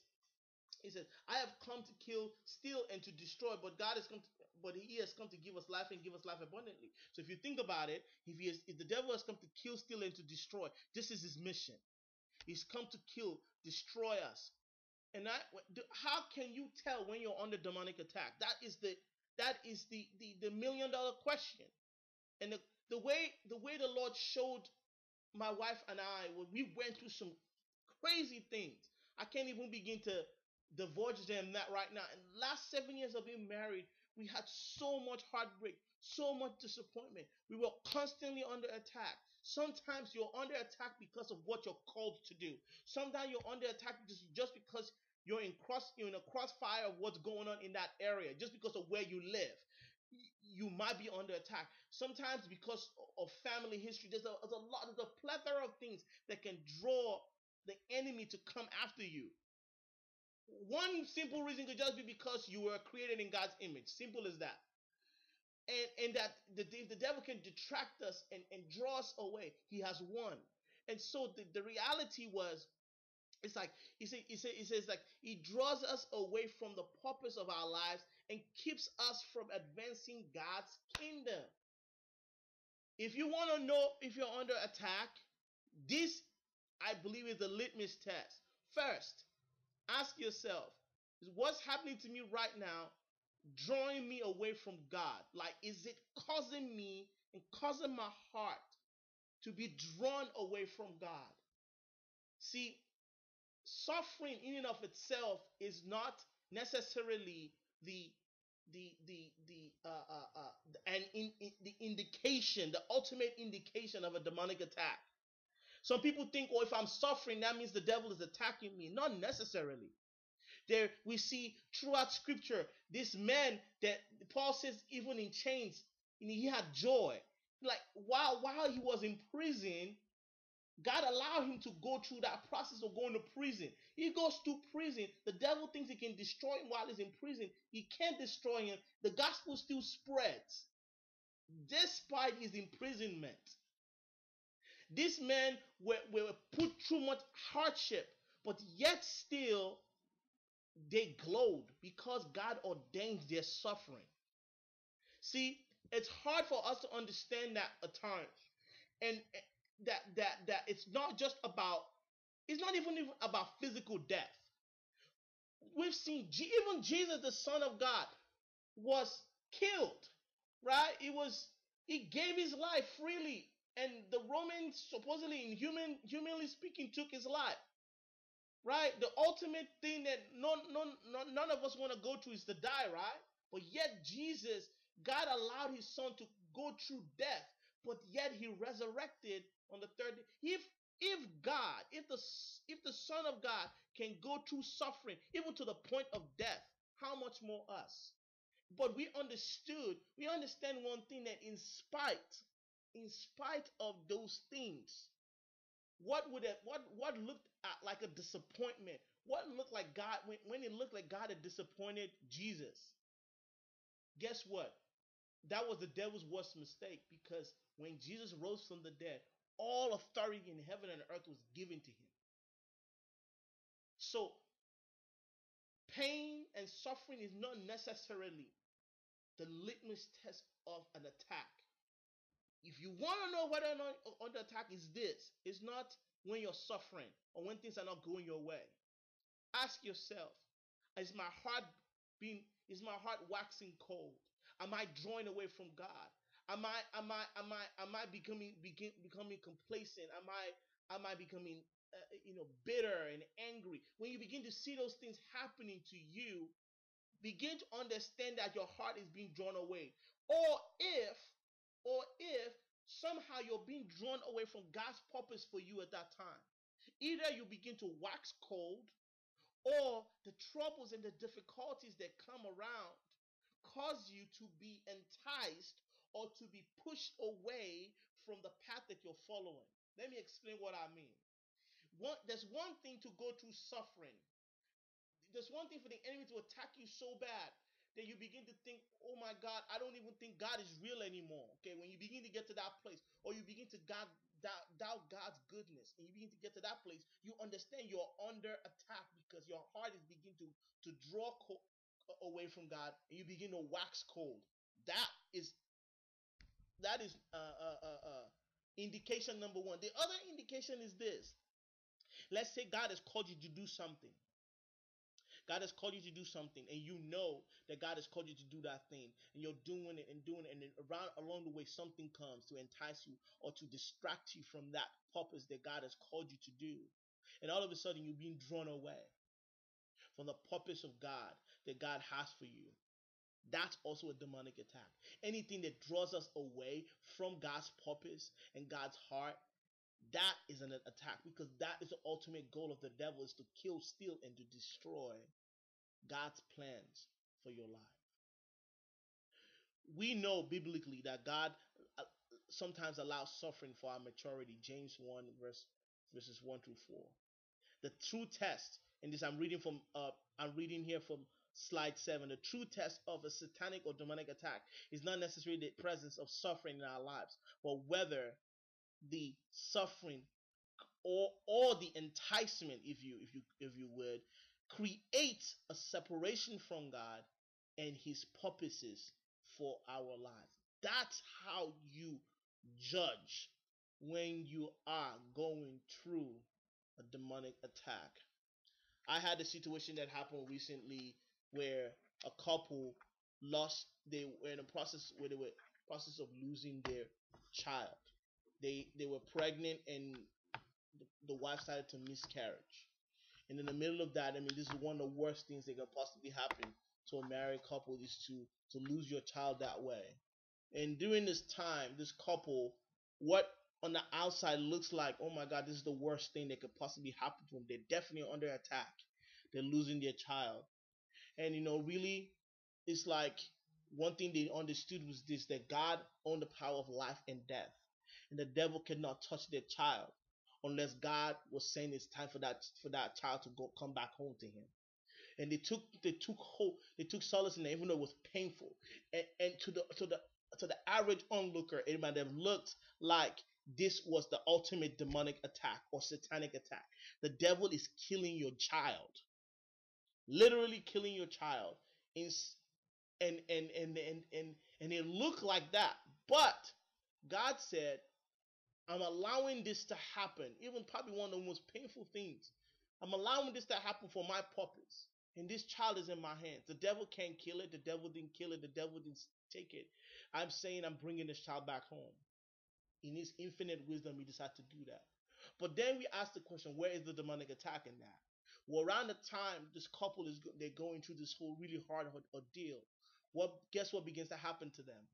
I have come to kill, steal, and to destroy, but he has come to give us life, and give us life abundantly. So if you think about it, if the devil has come to kill, steal, and to destroy, this is his mission. He's come to kill, destroy us. And how can you tell when you're under demonic attack? That is the $1 million question. And the way the Lord showed my wife and I, when we went through some crazy things, I can't even begin to divulge them that right now. In the last 7 years of being married, we had so much heartbreak, so much disappointment. We were constantly under attack. Sometimes you're under attack because of what you're called to do. Sometimes you're under attack just because you're in a crossfire of what's going on in that area, just because of where you live. You might be under attack. Sometimes because of family history. There's a plethora of things that can draw the enemy to come after you. One simple reason could just be because you were created in God's image. Simple as that. And that the devil can detract us and draw us away. He has won. And so the reality was, it's like he says like he draws us away from the purpose of our lives and keeps us from advancing God's kingdom. If you want to know if you're under attack, this, I believe, is the litmus test. First, ask yourself, is what's happening to me right now drawing me away from God? Like, is it causing me and causing my heart to be drawn away from God? See, suffering in and of itself is not necessarily the indication, the ultimate indication of a demonic attack. Some people think, oh, if I'm suffering, that means the devil is attacking me. Not necessarily. There we see throughout scripture, this man that Paul says, even in chains, he had joy. Like while he was in prison, God allowed him to go through that process of going to prison. He goes to prison. The devil thinks he can destroy him while he's in prison. He can't destroy him. The gospel still spreads despite his imprisonment. These men were put through much hardship, but yet still they glowed because God ordained their suffering. See, it's hard for us to understand that at times, and that it's not even about physical death. We've seen even Jesus, the Son of God, was killed, right? He gave his life freely, and the Romans supposedly, in humanly speaking, took his life, right? The ultimate thing that none of us want to go through is to die, right? But yet Jesus, God allowed his son to go through death, but yet he resurrected on the third day. If the Son of God can go through suffering, even to the point of death, how much more us? But we understand one thing, that in spite of those things, what looked at like a disappointment, what looked like God, when it looked like God had disappointed Jesus, guess what? That was the devil's worst mistake, because when Jesus rose from the dead, all authority in heaven and earth was given to him. So pain and suffering is not necessarily the litmus test of an attack. If you want to know whether or not under attack is this, it's not when you're suffering or when things are not going your way. Ask yourself, is my heart is my heart waxing cold? Am I drawing away from God? Am I becoming complacent? Am I becoming bitter and angry? When you begin to see those things happening to you, begin to understand that your heart is being drawn away. Or if somehow you're being drawn away from God's purpose for you at that time, either you begin to wax cold, or the troubles and the difficulties that come around cause you to be enticed or to be pushed away from the path that you're following. Let me explain what I mean. There's one thing to go through suffering. There's one thing for the enemy to attack you so bad that you begin to think, oh my God, I don't even think God is real anymore. Okay, when you begin to get to that place, or you begin to doubt God's goodness, and you begin to get to that place, you understand you're under attack, because your heart is beginning to draw away from God, and you begin to wax cold. That is indication number one. The other indication is this. Let's say God has called you to do something. God has called you to do something, and you know that God has called you to do that thing, and you're doing it and doing it, and then along the way something comes to entice you or to distract you from that purpose that God has called you to do. And all of a sudden you're being drawn away from the purpose of God that God has for you. That's also a demonic attack. Anything that draws us away from God's purpose and God's heart, that is an attack, because that is the ultimate goal of the devil, is to kill, steal, and to destroy God's plans for your life. We know biblically that God sometimes allows suffering for our maturity. James 1 verses 1 through 4. The true test, and this I'm reading here from slide 7. The true test of a satanic or demonic attack is not necessarily the presence of suffering in our lives, but whether the suffering or the enticement, if you would, creates a separation from God and his purposes for our lives. That's how you judge when you are going through a demonic attack. I had a situation that happened recently where a couple they were in a process where they were process of losing their child. They were pregnant, and the wife started to miscarriage. And in the middle of that, I mean, this is one of the worst things that can possibly happen to a married couple, is to lose your child that way. And during this time, this couple, what on the outside looks like, oh my God, this is the worst thing that could possibly happen to them. They're definitely under attack. They're losing their child. And really, it's like one thing they understood was this, that God owned the power of life and death. And the devil cannot touch their child unless God was saying it's time for that child to come back home to him. And they took hope, they took solace in it, even though it was painful. And to the average onlooker, it might have looked like this was the ultimate demonic attack or satanic attack. The devil is killing your child, literally killing your child, in, and it looked like that. But God said, I'm allowing this to happen. Even probably one of the most painful things. I'm allowing this to happen for my purpose. And this child is in my hands. The devil can't kill it. The devil didn't kill it. The devil didn't take it. I'm saying I'm bringing this child back home. In his infinite wisdom, he decided to do that. But then we ask the question, where is the demonic attack in that? Well, around the time this couple they're going through this whole really hard ordeal, guess what begins to happen to them?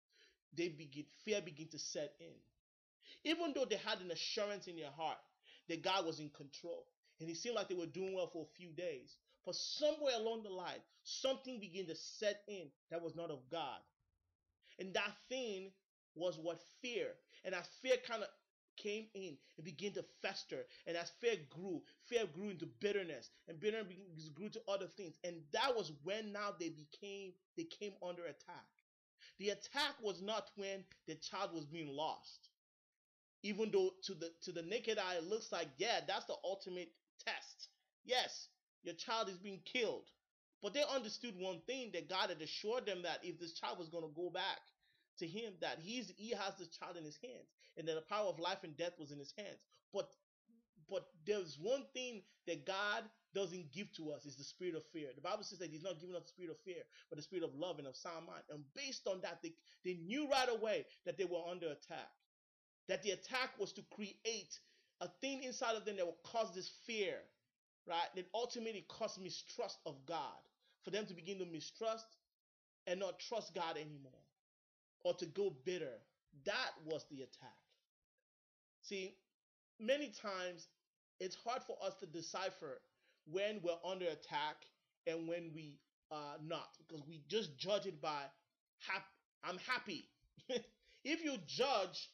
Fear begin to set in. Even though they had an assurance in their heart that God was in control, and it seemed like they were doing well for a few days, but somewhere along the line, something began to set in that was not of God. And that thing was what? Fear. And as fear kind of came in and began to fester, and as fear grew into bitterness, and bitterness grew to other things. And that was when now they came under attack. The attack was not when the child was being lost. Even though to the naked eye it looks like, yeah, that's the ultimate test. Yes, your child is being killed. But they understood one thing, that God had assured them that if this child was going to go back to him, that he has this child in his hands, and that the power of life and death was in his hands. But there's one thing that God doesn't give to us, is the spirit of fear. The Bible says that he's not giving us the spirit of fear, but the spirit of love and of sound mind. And based on that, they knew right away that they were under attack. That the attack was to create a thing inside of them that will cause this fear, right? That ultimately cause mistrust of God. For them to begin to mistrust and not trust God anymore, or to go bitter. That was the attack. See, many times it's hard for us to decipher when we're under attack and when we are not, because we just judge it by I'm happy. If you judge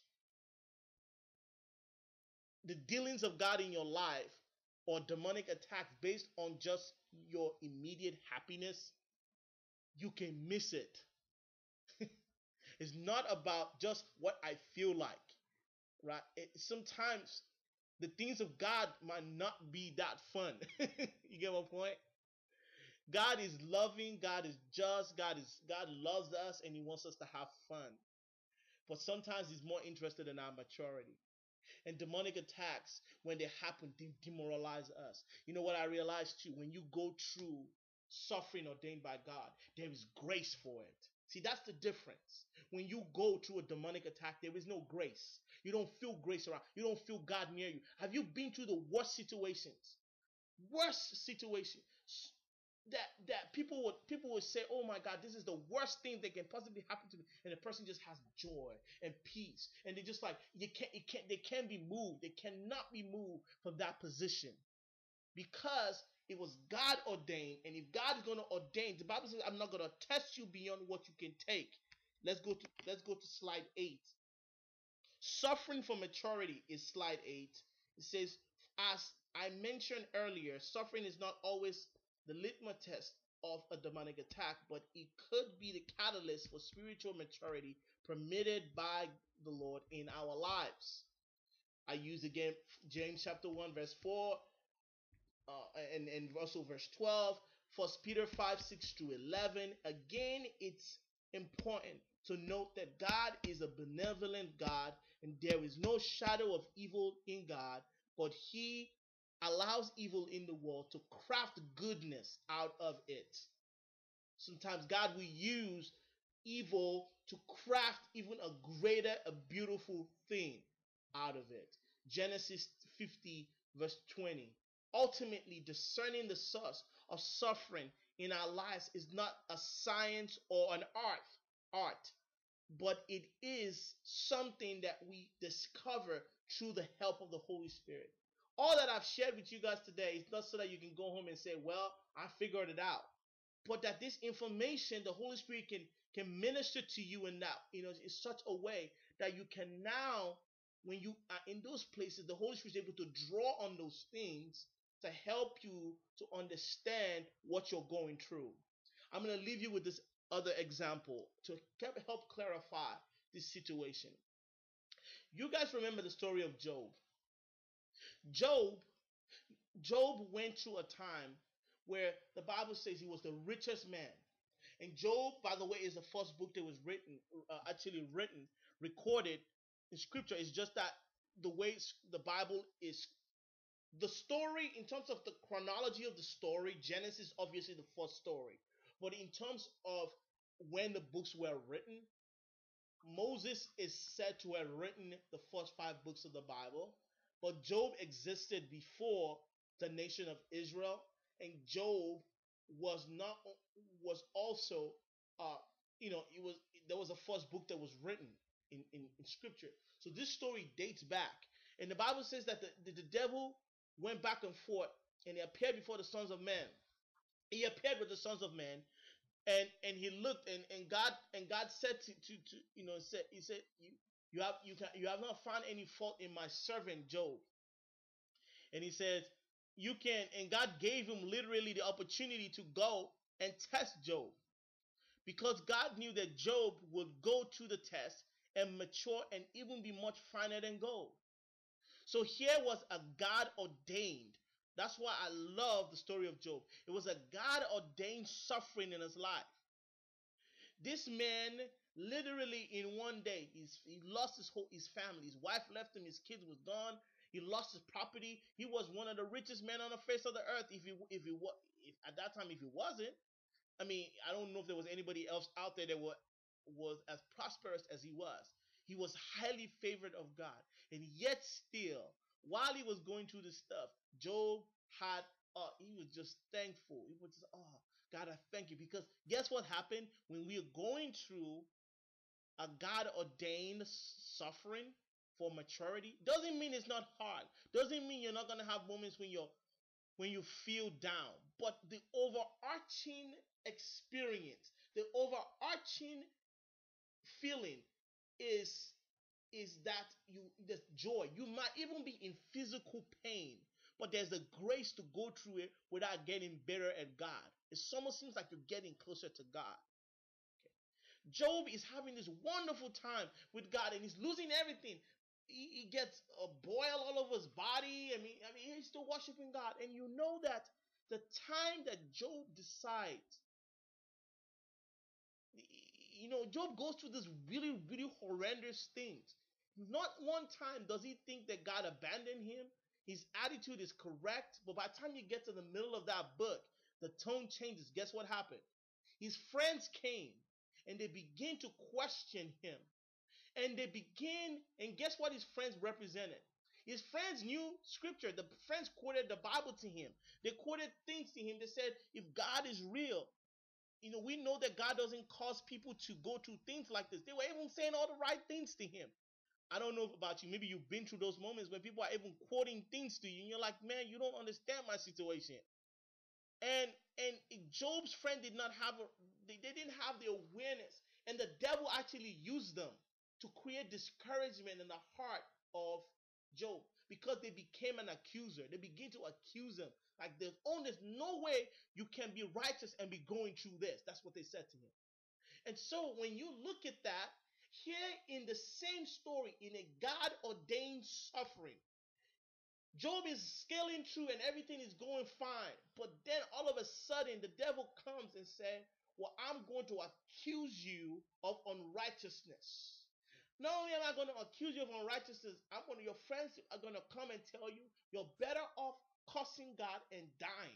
the dealings of God in your life or demonic attacks based on just your immediate happiness, you can miss it. It's not about just what I feel like, right? Sometimes the things of God might not be that fun. You get my point? God is loving, God is just, God loves us, and he wants us to have fun. But sometimes he's more interested in our maturity. And demonic attacks, when they happen, they demoralize us. You know what I realized too? When you go through suffering ordained by God, there is grace for it. See, that's the difference. When you go through a demonic attack, there is no grace. You don't feel grace around. You don't feel God near you. Have you been through the worst situations? Worst situation that people would say, oh my God, this is the worst thing that can possibly happen to me, and the person just has joy and peace, and they just like, they can't be moved. They cannot be moved from that position, because it was God ordained. And if God is going to ordain, the Bible says, I'm not going to test you beyond what you can take. Let's go to slide 8. Suffering for maturity is slide 8. It says, as I mentioned earlier, suffering is not always the litmus test of a demonic attack, but it could be the catalyst for spiritual maturity permitted by the Lord in our lives. I use again James chapter 1 verse 4 and also verse 12, 1 Peter 5, 6 to 11. Again, it's important to note that God is a benevolent God, and there is no shadow of evil in God, but he allows evil in the world to craft goodness out of it. Sometimes God will use evil to craft even a beautiful thing out of it. Genesis 50 verse 20. Ultimately, discerning the source of suffering in our lives is not a science or an art, but it is something that we discover through the help of the Holy Spirit. All that I've shared with you guys today is not so that you can go home and say, well, I figured it out, but that this information, the Holy Spirit can minister to you in that, in such a way that you can now, when you are in those places, the Holy Spirit is able to draw on those things to help you to understand what you're going through. I'm going to leave you with this other example to help clarify this situation. You guys remember the story of Job. Job Job went through a time where the Bible says he was the richest man. And Job, by the way, is the first book that was written, recorded in scripture. It's just that the way the Bible is, the story, in terms of the chronology of the story, Genesis obviously the first story. But in terms of when the books were written, Moses is said to have written the first 5 books of the Bible, but Job existed before the nation of Israel, and Job was not was also it was there was a first book that was written in scripture. So this story dates back, and the Bible says that the devil went back and forth, and he appeared before the sons of men. He appeared with the sons of men, and he looked, and God said to said, he said, you have not found any fault in my servant Job. And he said, you can. And God gave him literally the opportunity to go and test Job, because God knew that Job would go to the test and mature and even be much finer than gold. So here was a God ordained. That's why I love the story of Job. It was a God ordained suffering in his life. This man, literally in one day, he lost his family. His wife left him. His kids was gone. He lost his property. He was one of the richest men on the face of the earth. If at that time, if he wasn't, I mean, I don't know if there was anybody else out there that was as prosperous as he was. He was highly favored of God, and yet still, while he was going through this stuff, Job had he was just thankful. He was just, oh God, I thank you, because guess what happened when we are going through a God ordained suffering for maturity? Doesn't mean it's not hard. Doesn't mean you're not gonna have moments when you feel down, but the overarching experience, the overarching feeling is that there's joy. You might even be in physical pain, but there's a grace to go through it without getting better at God. It almost seems like you're getting closer to God. Okay. Job is having this wonderful time with God, and he's losing everything. He gets a boil all over his body. I mean, he's still worshiping God, and you know that the time that Job decides, Job goes through this really, really horrendous things. Not one time does he think that God abandoned him. His attitude is correct, but by the time you get to the middle of that book, the tone changes. Guess what happened? His friends came and they begin to question him. And guess what his friends represented? His friends knew scripture. The friends quoted the Bible to him. They quoted things to him. They said, if God is real, we know that God doesn't cause people to go through things like this. They were even saying all the right things to him. I don't know about you. Maybe you've been through those moments where people are even quoting things to you, and you're like, man, you don't understand my situation. And Job's friend did not have they didn't have the awareness, and the devil actually used them to create discouragement in the heart of Job, because they became an accuser. They begin to accuse him, like there's no way you can be righteous and be going through this. That's what they said to him. And so when you look at that, here in the same story, in a God ordained suffering, Job is scaling through and everything is going fine. But then all of a sudden, the devil comes and says, well, I'm going to accuse you of unrighteousness. Not only am I going to accuse you of unrighteousness, your friends are going to come and tell you you're better off cursing God and dying.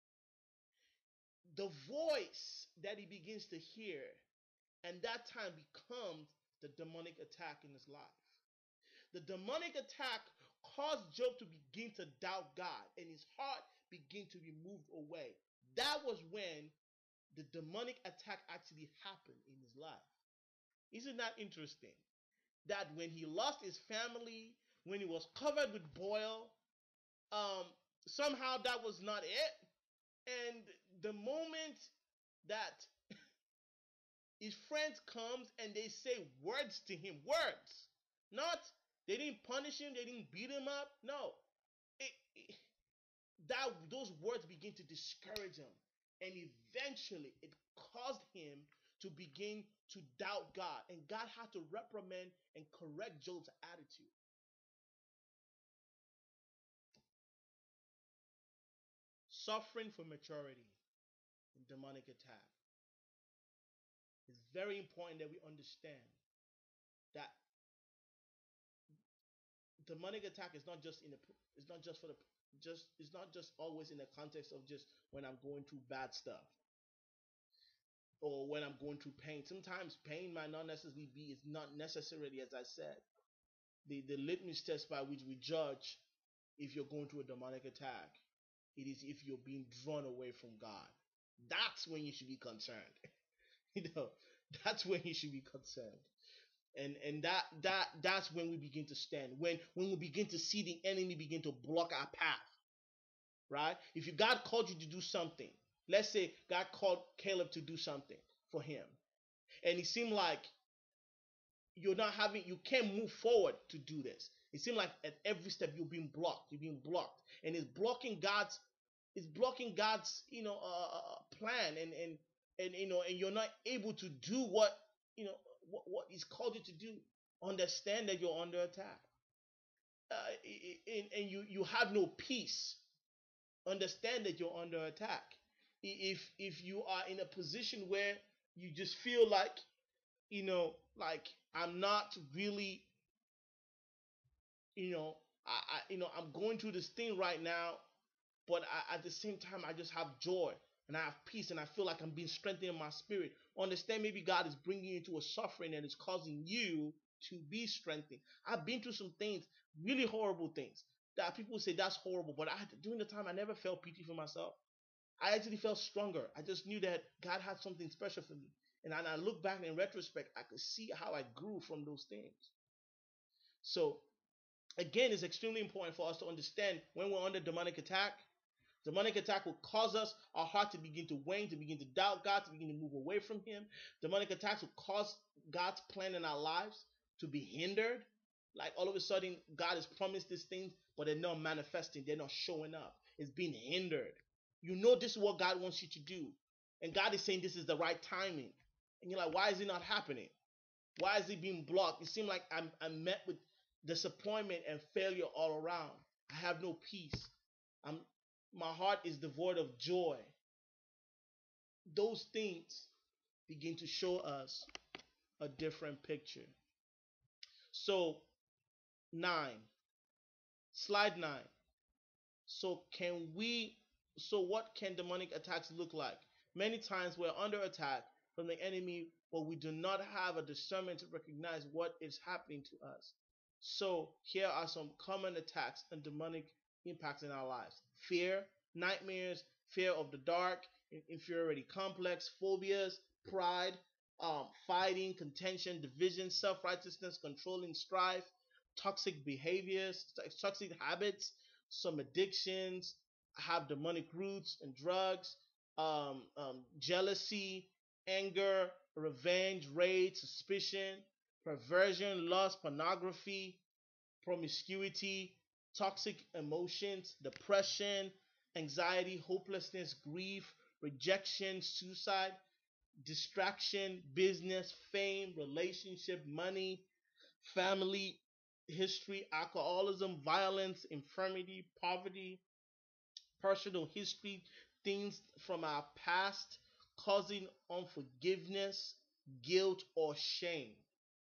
The voice that he begins to hear, and that time becomes the demonic attack in his life. The demonic attack caused Job to begin to doubt God, and his heart began to be moved away. That was when the demonic attack actually happened in his life. Isn't that interesting? That when he lost his family, when he was covered with boil, somehow that was not it. And the moment that his friends comes and they say words to him, words, not, they didn't punish him, they didn't beat him up. No, those words begin to discourage him, and eventually it caused him to begin to doubt God. And God had to reprimand and correct Job's attitude. Suffering for maturity in demonic attack. It's very important that we understand that demonic attack is not just in the it's not just for the just it's not just always in the context of just when I'm going through bad stuff or when I'm going through pain. Sometimes pain might not necessarily be, it's not necessarily, as I said, the litmus test by which we judge if you're going through a demonic attack. It is if you're being drawn away from God. That's when you should be concerned. you know, that's when you should be concerned. And that's when we begin to stand. When we begin to see the enemy begin to block our path. Right? If God called you to do something, let's say God called Caleb to do something for him, and it seemed like you can't move forward to do this. It seemed like at every step you're being blocked, and it's blocking God's plan, and you're not able to do what He's called you to do. Understand that you're under attack, and you have no peace. Understand that you're under attack. If you are in a position where you just feel like like I'm not really, I'm going through this thing right now, but at the same time I just have joy and I have peace and I feel like I'm being strengthened in my spirit. Understand, maybe God is bringing you into a suffering and is causing you to be strengthened. I've been through some things, really horrible things that people say that's horrible, but during the time I never felt pity for myself. I actually felt stronger. I just knew that God had something special for me. And I look back in retrospect, I could see how I grew from those things. So again, it's extremely important for us to understand when we're under demonic attack. Demonic attack will cause our heart to begin to wane, to begin to doubt God, to begin to move away from Him. Demonic attacks will cause God's plan in our lives to be hindered. Like all of a sudden, God has promised these things, but they're not manifesting. They're not showing up. It's being hindered. You know this is what God wants you to do. And God is saying this is the right timing. And you're like, why is it not happening? Why is it being blocked? It seems like I'm met with disappointment and failure all around. I have no peace. My heart is devoid of joy. Those things begin to show us a different picture. So, slide 9. So what can demonic attacks look like? Many times we're under attack from the enemy, but we do not have a discernment to recognize what is happening to us. So here are some common attacks and demonic impacts in our lives. Fear, nightmares, fear of the dark, inferiority complex, phobias, pride, fighting, contention, division, self-righteousness, controlling strife, toxic behaviors, toxic habits, some addictions have demonic roots and drugs, jealousy, anger, revenge, rage, suspicion, perversion, lust, pornography, promiscuity, toxic emotions, depression, anxiety, hopelessness, grief, rejection, suicide, distraction, business, fame, relationship, money, family, history, alcoholism, violence, infirmity, poverty, personal history, things from our past causing unforgiveness, guilt, or shame.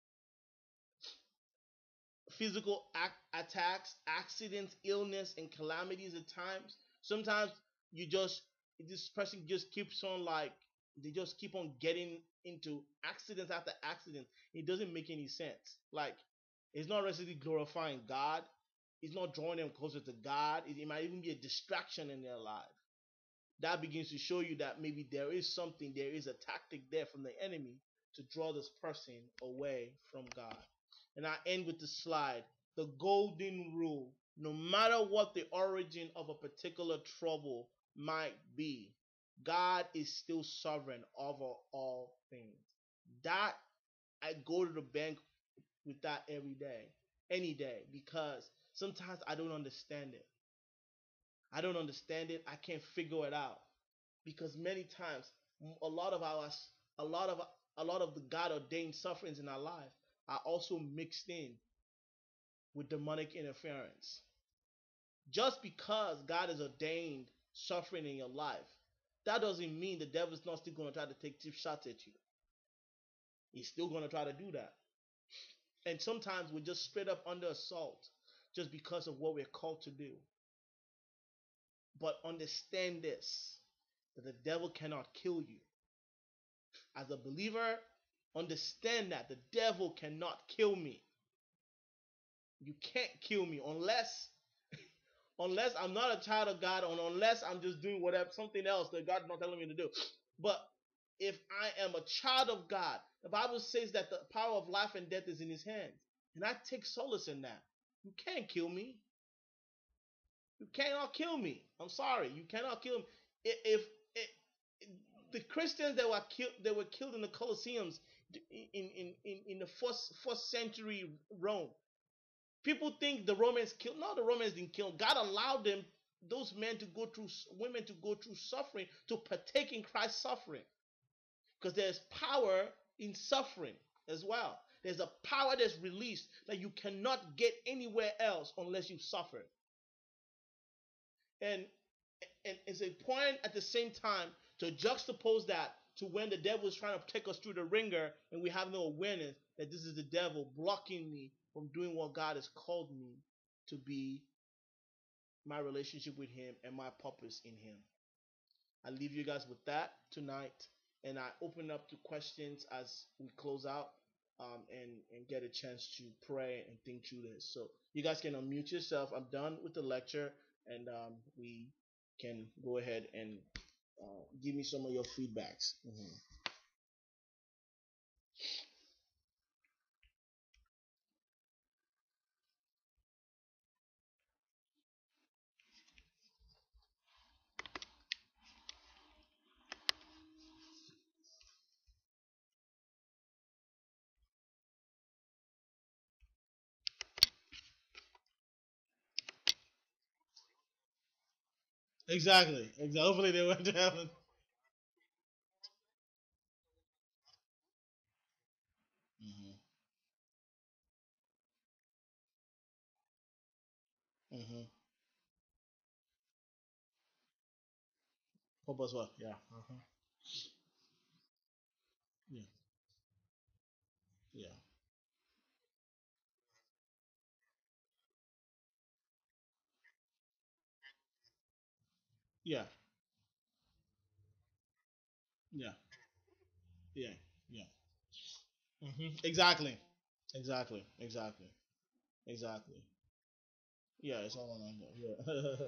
Physical attacks, accidents, illness, and calamities at times. Sometimes this person just keeps on they just keep on getting into accidents after accident. It doesn't make any sense. Like, it's not necessarily glorifying God. It's not drawing them closer to God. It might even be a distraction in their life. That begins to show you that maybe there is a tactic there from the enemy to draw this person away from God. And I end with the slide. The golden rule. No matter what the origin of a particular trouble might be, God is still sovereign over all things. That, I go to the bank with that every day, any day, because sometimes I don't understand it. I can't figure it out, because many times a lot of a lot of the God ordained sufferings in our life are also mixed in with demonic interference. Just because God has ordained suffering in your life, that doesn't mean the devil's not still going to try to take cheap shots at you. He's still going to try to do that. And sometimes we're just straight up under assault just because of what we're called to do. But understand this, that the devil cannot kill you. As a believer, understand that the devil cannot kill me. You can't kill me unless I'm not a child of God, or unless I'm just doing whatever, something else that God's not telling me to do. But if I am a child of God, the Bible says that the power of life and death is in his hands. And I take solace in that. You can't kill me. You cannot kill me. I'm sorry. You cannot kill me. If the Christians that were killed in the Colosseums in the first century Rome, people think the Romans killed. No, the Romans didn't kill. God allowed those women to go through suffering to partake in Christ's suffering. Because there's power in suffering as well. There's a power that's released that you cannot get anywhere else unless you've suffered. And it's important at the same time to juxtapose that to when the devil is trying to take us through the ringer and we have no awareness that this is the devil blocking me from doing what God has called me to be, my relationship with him and my purpose in him. I leave you guys with that tonight, and I open up to questions as we close out, and get a chance to pray and think through this. So you guys can unmute yourself. I'm done with the lecture, and we can go ahead and give me some of your feedbacks. Mm-hmm. Exactly. Exactly. Hopefully they went to heaven. Mm-hmm. Mm-hmm. Hope as well. Yeah. Uh-huh. Yeah. Yeah. Yeah. Yeah. Yeah. Yeah. Mm-hmm. Exactly. Exactly. Exactly. Exactly. Yeah, it's all on there. Yeah.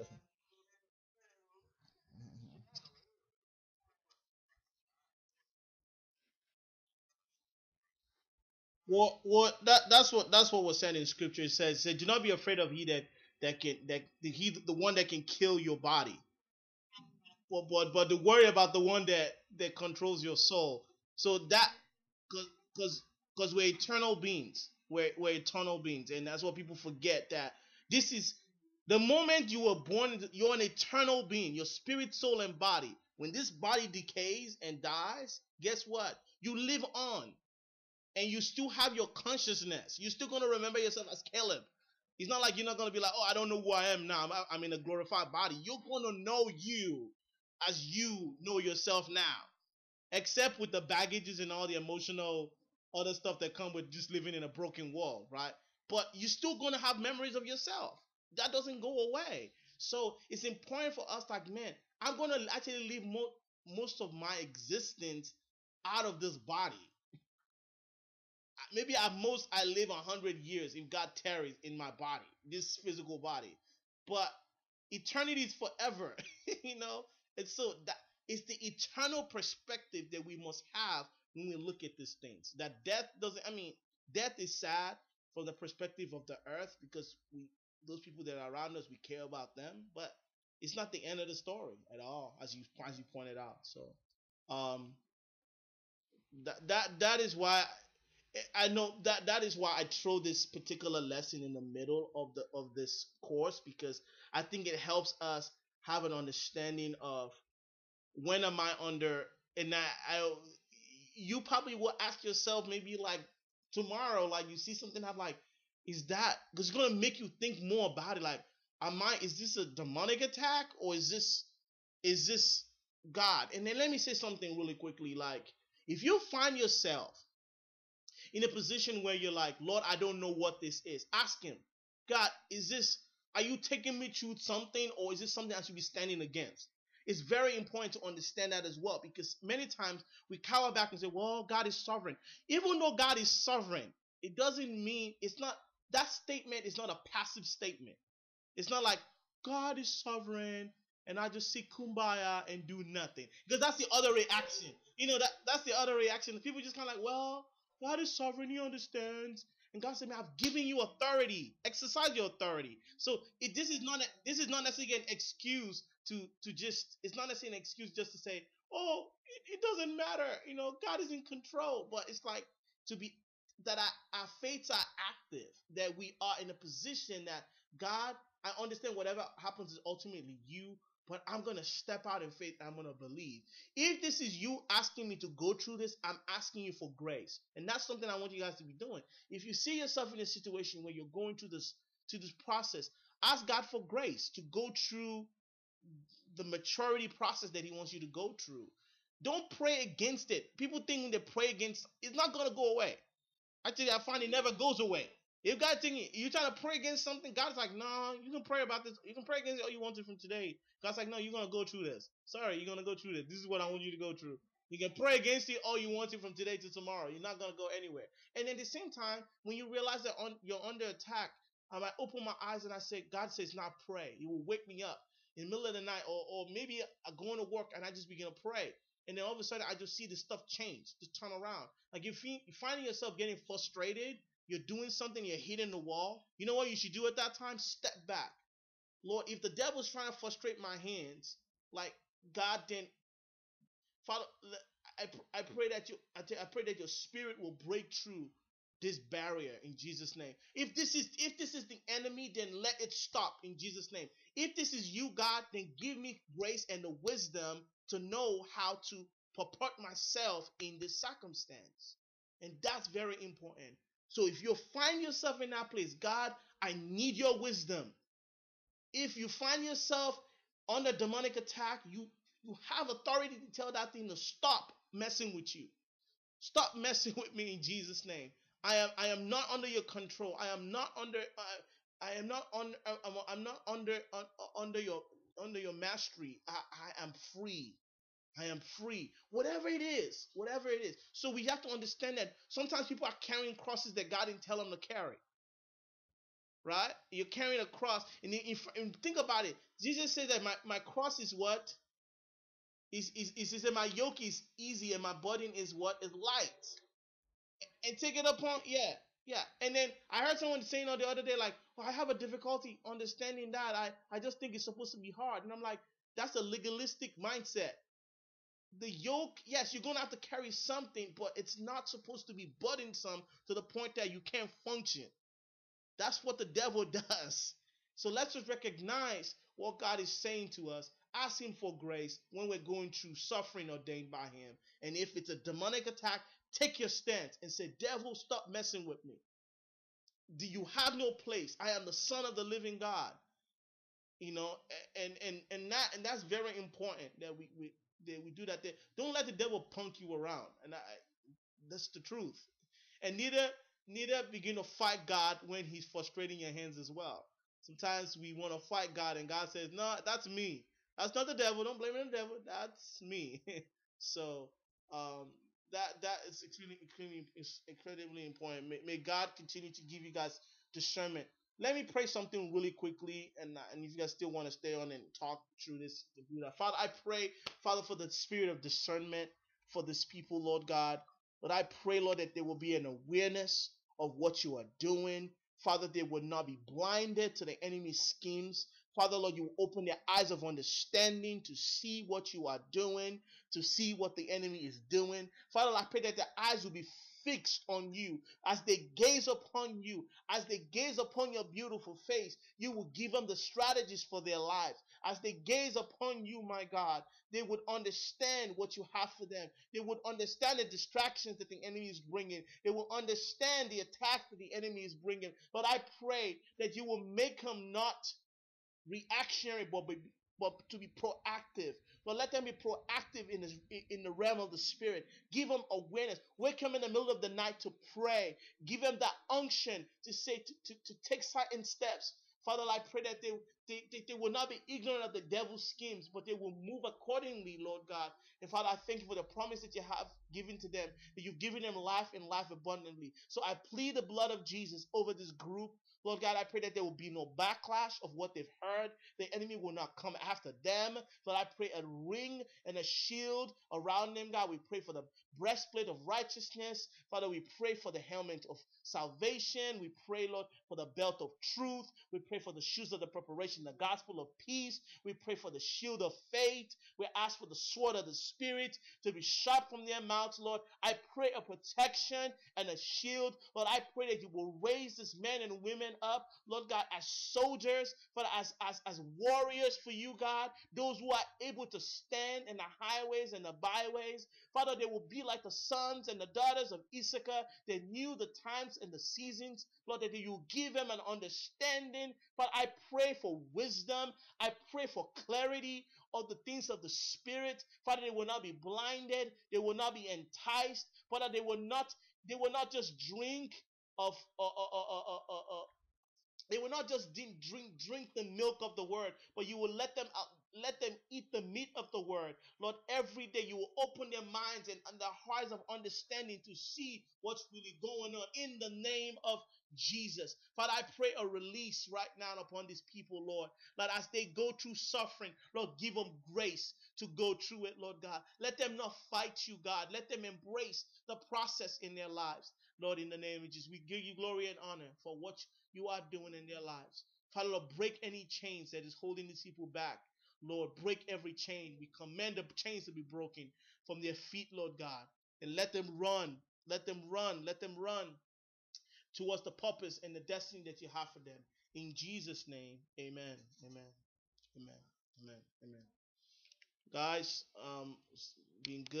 That's what was said in scripture. It said, "Do not be afraid of he the one that can kill your body, but to worry about the one that controls your soul." So that, because we're eternal beings, we're eternal beings, and that's what people forget, that this is the moment you were born. You're an eternal being, your spirit, soul, and body. When this body decays and dies, guess what? You live on, and you still have your consciousness. You're still going to remember yourself as Caleb. It's not like you're not going to be like, oh, I don't know who I am now. I'm in a glorified body. You're going to know you as you know yourself now, except with the baggages and all the emotional other stuff that come with just living in a broken world, right? But you're still going to have memories of yourself. That doesn't go away. So it's important for us, like, man, I'm going to actually live most of my existence out of this body. Maybe at most I live 100 years if God tarries in my body, this physical body. But eternity is forever, you know. And so that it's the eternal perspective that we must have when we look at these things. That death doesn't. I mean, death is sad from the perspective of the earth, because those people that are around us, we care about them. But it's not the end of the story at all, as you pointed out. So, um, that is why I know that is why I throw this particular lesson in the middle of this course, because I think it helps us have an understanding of when am I under, and you probably will ask yourself maybe like tomorrow, like you see something I'm like, is that because it's gonna make you think more about it. Like, is this a demonic attack or is this God? And then let me say something really quickly. Like, if you find yourself in a position where you're like, Lord, I don't know what this is, ask him, God, are you taking me through something or is this something I should be standing against? It's very important to understand that as well, because many times we cower back and say, well, God is sovereign. Even though God is sovereign, it doesn't mean that statement is not a passive statement. It's not like God is sovereign and I just see kumbaya and do nothing. Because that's the other reaction. That's the other reaction. People just kind of like, well, God is sovereign, he understands. And God said, man, I've given you authority. Exercise your authority. So this is not necessarily an excuse to just, it's not necessarily an excuse just to say, oh, it doesn't matter. God is in control. But it's like to be that our faiths are active, that we are in a position that God, I understand whatever happens is ultimately you, but I'm going to step out in faith and I'm going to believe. If this is you asking me to go through this, I'm asking you for grace. And that's something I want you guys to be doing. If you see yourself in a situation where you're going through this process, ask God for grace to go through the maturity process that he wants you to go through. Don't pray against it. People think when they pray against, it's not going to go away. Actually, I find it never goes away. If God thinking you trying to pray against something, God's like, no, you can pray about this. You can pray against it all you want to from today. God's like, no, you're gonna go through this. Sorry, you're gonna go through this. This is what I want you to go through. You can pray against it all you want to from today to tomorrow. You're not gonna go anywhere. And at the same time, when you realize that you're under attack, I might open my eyes and I say, God says, not pray. He will wake me up in the middle of the night, or maybe I'm going to work and I just begin to pray. And then all of a sudden, I just see the stuff change, just turn around. Like if you're finding yourself getting frustrated, you're doing something, you're hitting the wall. You know what you should do at that time? Step back. Lord, if the devil's trying to frustrate my hands, like God, then Father, I pray that your spirit will break through this barrier in Jesus' name. If this is the enemy, then let it stop in Jesus' name. If this is you, God, then give me grace and the wisdom to know how to purport myself in this circumstance. And that's very important. So if you find yourself in that place, God, I need your wisdom. If you find yourself under demonic attack, you have authority to tell that thing to stop messing with you. Stop messing with me in Jesus' name. I am not under your control. I am not under under your mastery. I am free. I am free. Whatever it is, whatever it is. So we have to understand that sometimes people are carrying crosses that God didn't tell them to carry. Right? You're carrying a cross. And think about it. Jesus said that my cross is what? He said my yoke is easy and my burden is what? Is light. And take it upon, yeah. Yeah. And then I heard someone saying the other day, like, I have a difficulty understanding that. I just think it's supposed to be hard. And I'm like, that's a legalistic mindset. The yoke, yes, you're going to have to carry something, but it's not supposed to be burdensome to the point that you can't function. That's what the devil does. So let's just recognize what God is saying to us. Ask him for grace when we're going through suffering ordained by him. And if it's a demonic attack, take your stance and say, devil, stop messing with me. Do you have no place? I am the son of the living God. And that's very important that we do that. Don't let the devil punk you around. And that's the truth. And neither begin to fight God when he's frustrating your hands as well. Sometimes we want to fight God and God says, no, that's me. That's not the devil. Don't blame it on the devil. That's me. So that is incredibly important. May God continue to give you guys discernment. Let me pray something really quickly, and if you guys still want to stay on and talk through this, do that. Father, I pray, Father, for the spirit of discernment for this people, Lord God. But I pray, Lord, that there will be an awareness of what you are doing. Father, they will not be blinded to the enemy's schemes. Father, Lord, you open their eyes of understanding to see what you are doing, to see what the enemy is doing. Father, I pray that their eyes will be fix on you, as they gaze upon you, as they gaze upon your beautiful face, you will give them the strategies for their lives. As they gaze upon you, my God, they would understand what you have for them. They would understand the distractions that the enemy is bringing. They will understand the attack that the enemy is bringing. But I pray that you will make them not reactionary, but to be proactive. But let them be proactive in the realm of the spirit. Give them awareness. Wake them in the middle of the night to pray. Give them that unction to say to take certain steps. Father, I pray that they will not be ignorant of the devil's schemes, but they will move accordingly, Lord God. And Father, I thank you for the promise that you have given to them, that you've given them life and life abundantly. So I plead the blood of Jesus over this group. Lord God, I pray that there will be no backlash of what they've heard. The enemy will not come after them. Lord, I pray a ring and a shield around them, God. We pray for the breastplate of righteousness. Father, we pray for the helmet of salvation. We pray, Lord, for the belt of truth. We pray for the shoes of the preparation, the gospel of peace. We pray for the shield of faith. We ask for the sword of the Spirit to be shot from their mouths, Lord. I pray a protection and a shield. Lord, I pray that you will raise these men and women up, Lord God, as soldiers, but as warriors for you, God. Those who are able to stand in the highways and the byways. Father, they will be like the sons and the daughters of Issachar. They knew the times and the seasons. Lord, that you give them an understanding. But I pray for wisdom. I pray for clarity of the things of the Spirit. Father, they will not be blinded. They will not be enticed. Father, they will not just drink of they will not just drink the milk of the word, but you will let them eat the meat of the word. Lord, every day you will open their minds and their hearts of understanding to see what's really going on in the name of Jesus. Father, I pray a release right now upon these people, Lord. That as they go through suffering, Lord, give them grace to go through it, Lord God. Let them not fight you, God. Let them embrace the process in their lives. Lord, in the name of Jesus, we give you glory and honor for what you are doing in their lives. Father, Lord, break any chains that is holding these people back. Lord, break every chain. We command the chains to be broken from their feet, Lord God. And let them run. Let them run. Let them run towards the purpose and the destiny that you have for them. In Jesus' name, amen. Amen. Amen. Amen. Amen. Guys, it's been good.